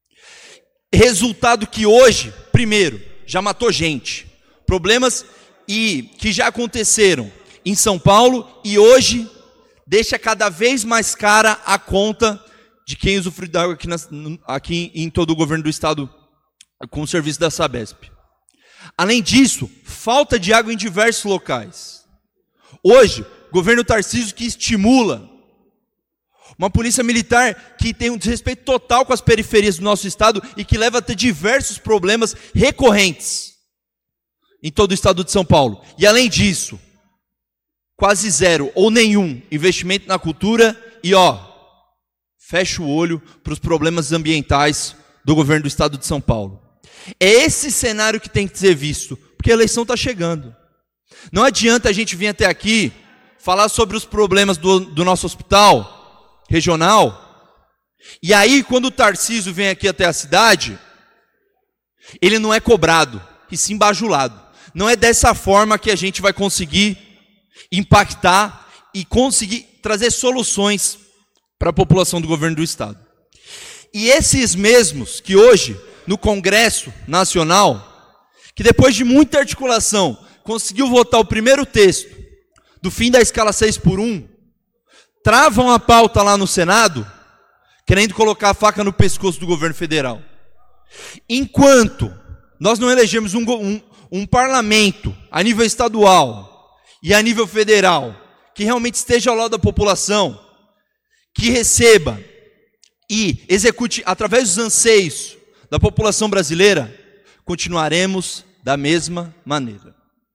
[SPEAKER 16] Resultado que hoje, primeiro, já matou gente. Problemas que já aconteceram em São Paulo e hoje deixa cada vez mais cara a conta de quem usufrui da água aqui em todo o governo do estado com o serviço da Sabesp. Além disso, falta de água em diversos locais. Hoje, governo Tarcísio que estimula uma polícia militar que tem um desrespeito total com as periferias do nosso estado e que leva a ter diversos problemas recorrentes em todo o estado de São Paulo. E além disso, quase zero ou nenhum investimento na cultura e fecha o olho para os problemas ambientais do governo do estado de São Paulo. É esse cenário que tem que ser visto, porque a eleição está chegando. Não adianta a gente vir até aqui falar sobre os problemas do nosso hospital regional, e aí quando o Tarcísio vem aqui até a cidade, ele não é cobrado, e sim bajulado. Não é dessa forma que a gente vai conseguir impactar e conseguir trazer soluções para a população do governo do estado. E esses mesmos que hoje, no Congresso Nacional, que depois de muita articulação, conseguiu votar o primeiro texto do fim da escala 6x1, travam a pauta lá no Senado, querendo colocar a faca no pescoço do governo federal. Enquanto nós não elegemos um parlamento a nível estadual e a nível federal, que realmente esteja ao lado da população, que receba e execute através dos anseios da população brasileira, continuaremos da mesma maneira.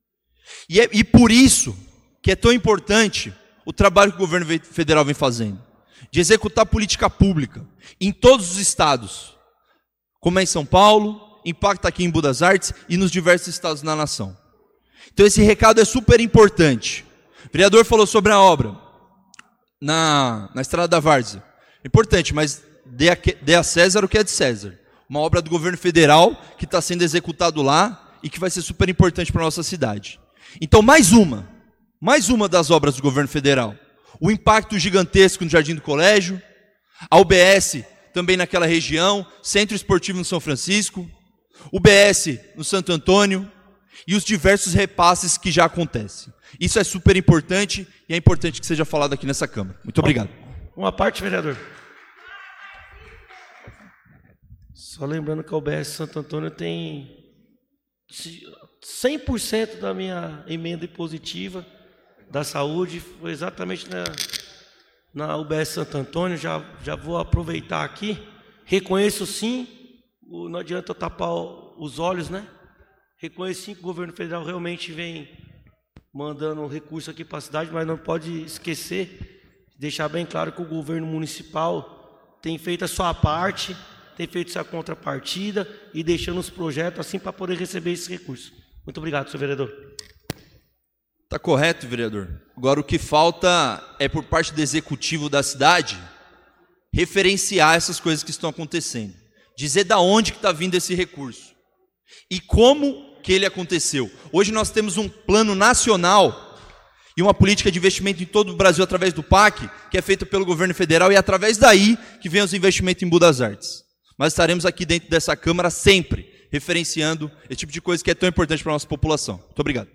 [SPEAKER 16] E por isso que é tão importante o trabalho que o governo federal vem fazendo, de executar política pública em todos os estados, como é em São Paulo, impacta aqui em Budas Artes e nos diversos estados da nação. Então esse recado é super importante. O vereador falou sobre a obra na Estrada da Várzea. Importante, mas dê a César o que é de César. Uma obra do governo federal que está sendo executado lá e que vai ser super importante para a nossa cidade. Então mais uma das obras do governo federal. O impacto gigantesco no Jardim do Colégio, a UBS também naquela região, Centro Esportivo no São Francisco, UBS no Santo Antônio e os diversos repasses que já acontecem. Isso é super importante e é importante que seja falado aqui nessa Câmara. Muito obrigado.
[SPEAKER 1] Uma parte, vereador. Só lembrando que a UBS Santo Antônio tem 100% da minha emenda impositiva da saúde, foi exatamente na UBS Santo Antônio. Já vou aproveitar aqui, reconheço sim, não adianta eu tapar os olhos, né? Reconheço sim que o governo federal realmente vem mandando um recurso aqui para a cidade, mas não pode esquecer, deixar bem claro que o governo municipal tem feito a sua parte, tem feito sua contrapartida e deixando os projetos assim para poder receber esse recurso. Muito obrigado, senhor vereador.
[SPEAKER 16] Está correto, vereador. Agora, o que falta é, por parte do executivo da cidade, referenciar essas coisas que estão acontecendo. Dizer da onde que está vindo esse recurso. E como que ele aconteceu. Hoje nós temos um plano nacional e uma política de investimento em todo o Brasil através do PAC, que é feita pelo governo federal, e é através daí que vem os investimentos em Budas Artes. Mas estaremos aqui dentro dessa Câmara sempre referenciando esse tipo de coisa que é tão importante para a nossa população. Muito obrigado.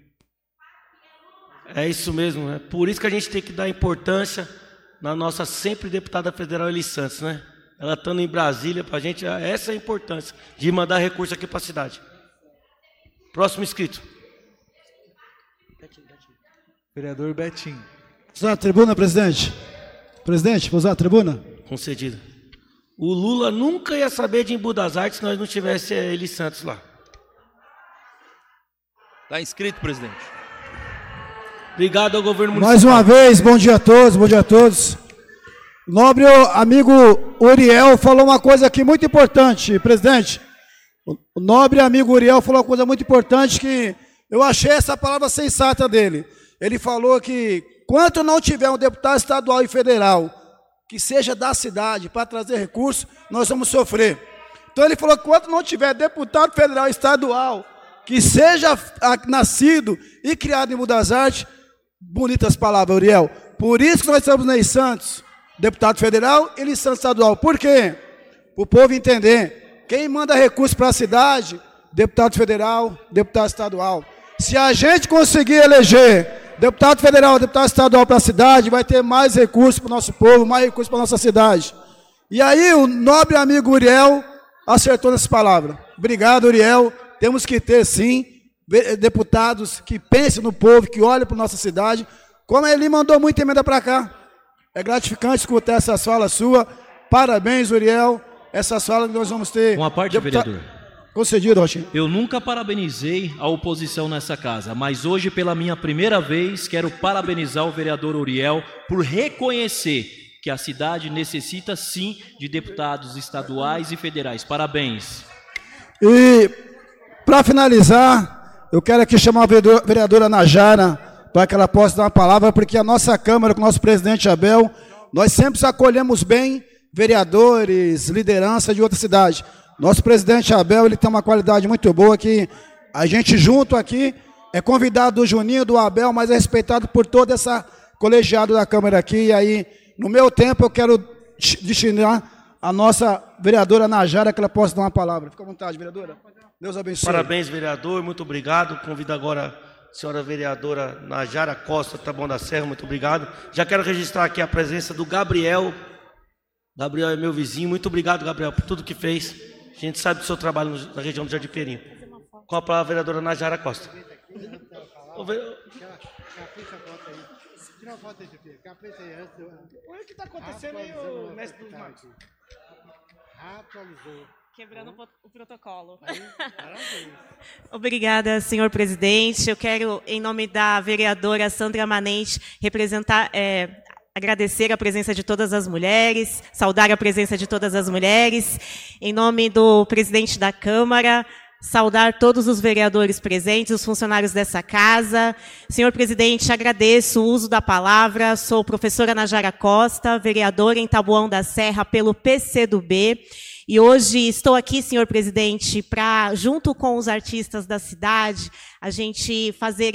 [SPEAKER 1] É isso mesmo, né? Por isso que a gente tem que dar importância na nossa sempre deputada federal Eli Santos, né? Ela estando em Brasília, para a gente, essa é a importância de mandar recurso aqui para a cidade. Próximo inscrito.
[SPEAKER 7] Vereador Betinho.
[SPEAKER 5] Usar a tribuna, presidente. Presidente, vou usar a tribuna?
[SPEAKER 1] Concedido. O Lula nunca ia saber de Embu das Artes se nós não tivesse Eli Santos lá.
[SPEAKER 16] Está inscrito, presidente.
[SPEAKER 1] Obrigado ao governo municipal.
[SPEAKER 5] Mais uma vez, bom dia a todos, bom dia a todos. Nobre amigo Uriel falou uma coisa aqui muito importante, presidente. O nobre amigo Uriel falou uma coisa muito importante que eu achei essa palavra sensata dele. Ele falou que, quanto não tiver um deputado estadual e federal que seja da cidade para trazer recursos, nós vamos sofrer. Então ele falou que, quanto não tiver deputado federal e estadual que seja nascido e criado em Embu das Artes, bonitas palavras, Uriel. Por isso que nós estamos Ney Santos, deputado federal e Ney Santos estadual. Por quê? Para o povo entender. Quem manda recursos para a cidade, deputado federal, deputado estadual. Se a gente conseguir eleger deputado federal, deputado estadual para a cidade, vai ter mais recursos para o nosso povo, mais recursos para a nossa cidade. E aí o nobre amigo Uriel acertou nessa palavra. Obrigado, Uriel. Temos que ter, sim, deputados que pensem no povo, que olhem para a nossa cidade. Como ele mandou muita emenda para cá. É gratificante escutar essas falas suas. Parabéns, Uriel. Essas falas que nós vamos ter.
[SPEAKER 18] Uma parte, vereador.
[SPEAKER 5] Concedido, Rochinho.
[SPEAKER 18] Eu nunca parabenizei a oposição nessa casa, mas hoje, pela minha primeira vez, quero parabenizar o vereador Uriel por reconhecer que a cidade necessita, sim, de deputados estaduais e federais. Parabéns.
[SPEAKER 5] E, para finalizar, eu quero aqui chamar a vereadora Najara para que ela possa dar uma palavra, porque a nossa Câmara, com o nosso presidente Abel, nós sempre acolhemos bem vereadores, liderança de outra cidade. Nosso presidente Abel, ele tem uma qualidade muito boa que a gente junto aqui é convidado do Juninho, do Abel, mas é respeitado por toda essa colegiado da Câmara aqui. E aí, no meu tempo, eu quero destinar a nossa vereadora Najara, que ela possa dar uma palavra. Fica à vontade, vereadora. Deus abençoe.
[SPEAKER 1] Parabéns, vereador, muito obrigado. Convido agora a senhora vereadora Najara Costa, Taboão da Serra, muito obrigado. Já quero registrar aqui a presença do Gabriel. Gabriel é meu vizinho, muito obrigado, Gabriel, por tudo que fez. A gente sabe do seu trabalho na região do Jardim Perim. Com a palavra, a vereadora Najara Costa.
[SPEAKER 19] Tira uma foto aí, Titi. Capricha aí antes.
[SPEAKER 1] O que está acontecendo aí, o mestre dos magos?
[SPEAKER 19] Atualizou.
[SPEAKER 20] Quebrando o protocolo.
[SPEAKER 19] Parabéns.
[SPEAKER 20] Obrigada, senhor presidente. Eu quero, em nome da vereadora Sandra Manente, agradecer a presença de todas as mulheres, saudar a presença de todas as mulheres. Em nome do presidente da Câmara, saudar todos os vereadores presentes, os funcionários dessa casa. Senhor presidente, agradeço o uso da palavra. Sou professora Najara Costa, vereadora em Taboão da Serra pelo PCdoB. E hoje estou aqui, senhor presidente, para, junto com os artistas da cidade, a gente fazer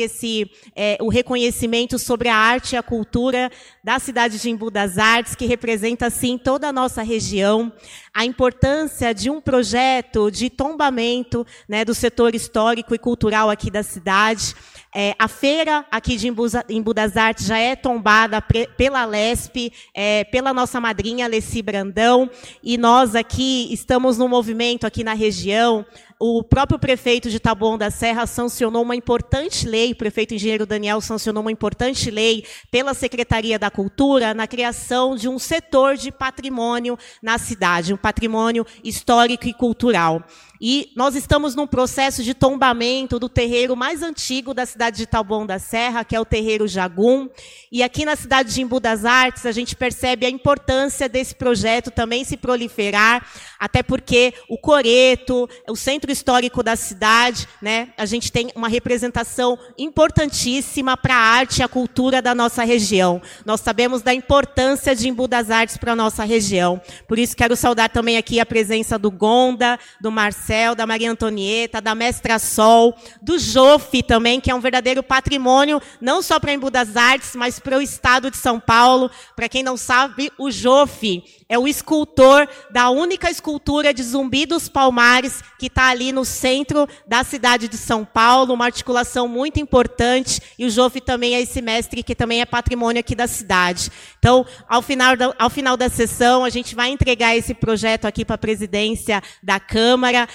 [SPEAKER 20] o reconhecimento sobre a arte e a cultura da cidade de Embu das Artes, que representa, sim, toda a nossa região, a importância de um projeto de tombamento, né, do setor histórico e cultural aqui da cidade. A feira aqui de Embu das Artes já é tombada pela Lesp, pela nossa madrinha, Leci Brandão, e nós aqui estamos num movimento aqui na região. O próprio prefeito de Taboão da Serra sancionou uma importante lei, o prefeito engenheiro Daniel sancionou uma importante lei pela Secretaria da Cultura na criação de um setor de patrimônio na cidade, um patrimônio histórico e cultural. E nós estamos num processo de tombamento do terreiro mais antigo da cidade de Taboão da Serra, que é o terreiro Jagum. E aqui na cidade de Embu das Artes, a gente percebe a importância desse projeto também se proliferar, até porque o coreto, o centro histórico da cidade, né, a gente tem uma representação importantíssima para a arte e a cultura da nossa região. Nós sabemos da importância de Embu das Artes para a nossa região. Por isso, quero saudar também aqui a presença do Gonda, do Marcel, da Maria Antonieta, da Mestra Sol, do Jofe também, que é um verdadeiro patrimônio, não só para Embu das Artes, mas para o estado de São Paulo. Para quem não sabe, o Jofe é o escultor da única escultura de Zumbi dos Palmares, que está ali no centro da cidade de São Paulo, uma articulação muito importante, e o Jofe também é esse mestre que também é patrimônio aqui da cidade. Então, ao final da sessão, a gente vai entregar esse projeto aqui para a presidência da Câmara.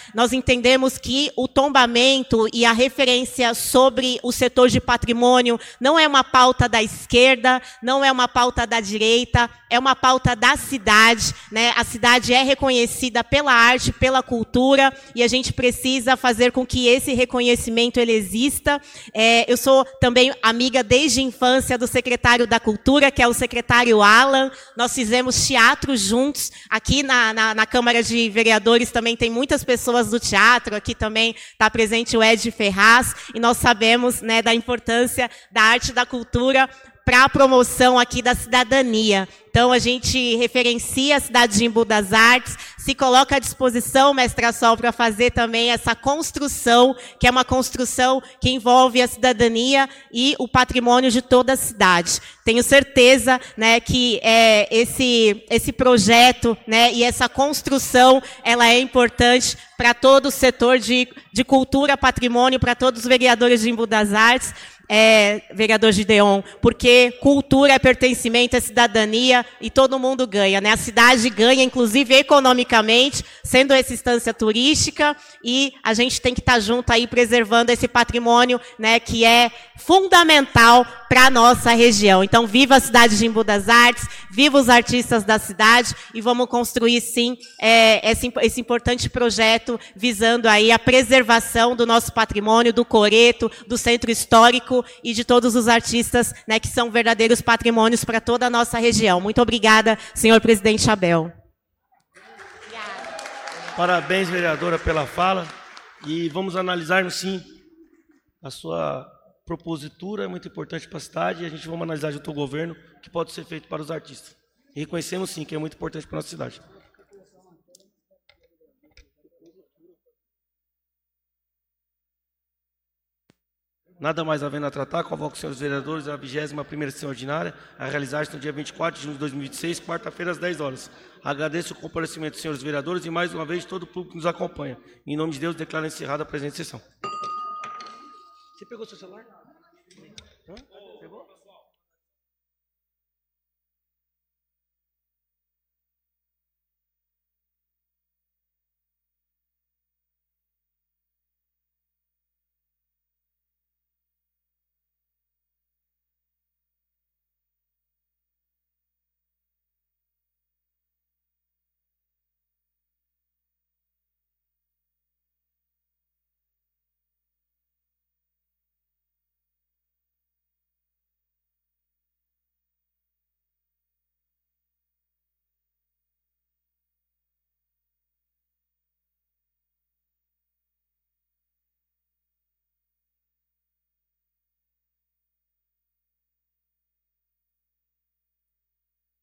[SPEAKER 20] nós entendemos que o tombamento e a referência sobre o setor de patrimônio não é uma pauta da esquerda, não é uma pauta da direita, é uma pauta da cidade, né? A cidade é reconhecida pela arte, pela cultura, e a gente precisa fazer com que esse reconhecimento ele exista. Eu sou também amiga desde a infância do secretário da Cultura, que é o secretário Alan. Nós fizemos teatro juntos. Aqui na Câmara de Vereadores também tem muitas pessoas do teatro. Aqui também está presente o Ed Ferraz. E nós sabemos, né, da importância da arte e da cultura para a promoção aqui da cidadania. Então, a gente referencia a cidade de Embu das Artes, se coloca à disposição, mestra Sol, para fazer também essa construção, que é uma construção que envolve a cidadania e o patrimônio de toda a cidade. Tenho certeza, né, que esse projeto, né, e essa construção, ela é importante para todo o setor de cultura, patrimônio, para todos os vereadores de Embu das Artes, vereador Gideon, porque cultura é pertencimento, é cidadania e todo mundo ganha, né? A cidade ganha, inclusive economicamente, sendo essa instância turística, e a gente tem que estar junto aí preservando esse patrimônio, né, que é fundamental para a nossa região. Então, viva a cidade de Embu das Artes, viva os artistas da cidade, e vamos construir, sim, esse importante projeto visando aí a preservação do nosso patrimônio, do coreto, do centro histórico e de todos os artistas, né, que são verdadeiros patrimônios para toda a nossa região. Muito obrigada, senhor presidente Abel.
[SPEAKER 1] Parabéns, vereadora, pela fala. E vamos analisar, sim, a sua propositura, é muito importante para a cidade, e a gente vamos analisar junto ao governo o que pode ser feito para os artistas. E reconhecemos, sim, que é muito importante para a nossa cidade. Nada mais havendo a tratar, convoco os senhores vereadores à 21ª sessão ordinária, a realizar-se no dia 24 de junho de 2026, quarta-feira, às 10 horas. Agradeço o comparecimento dos senhores vereadores e, mais uma vez, todo o público que nos acompanha. Em nome de Deus, declaro encerrada a presente sessão. Você pegou seu celular?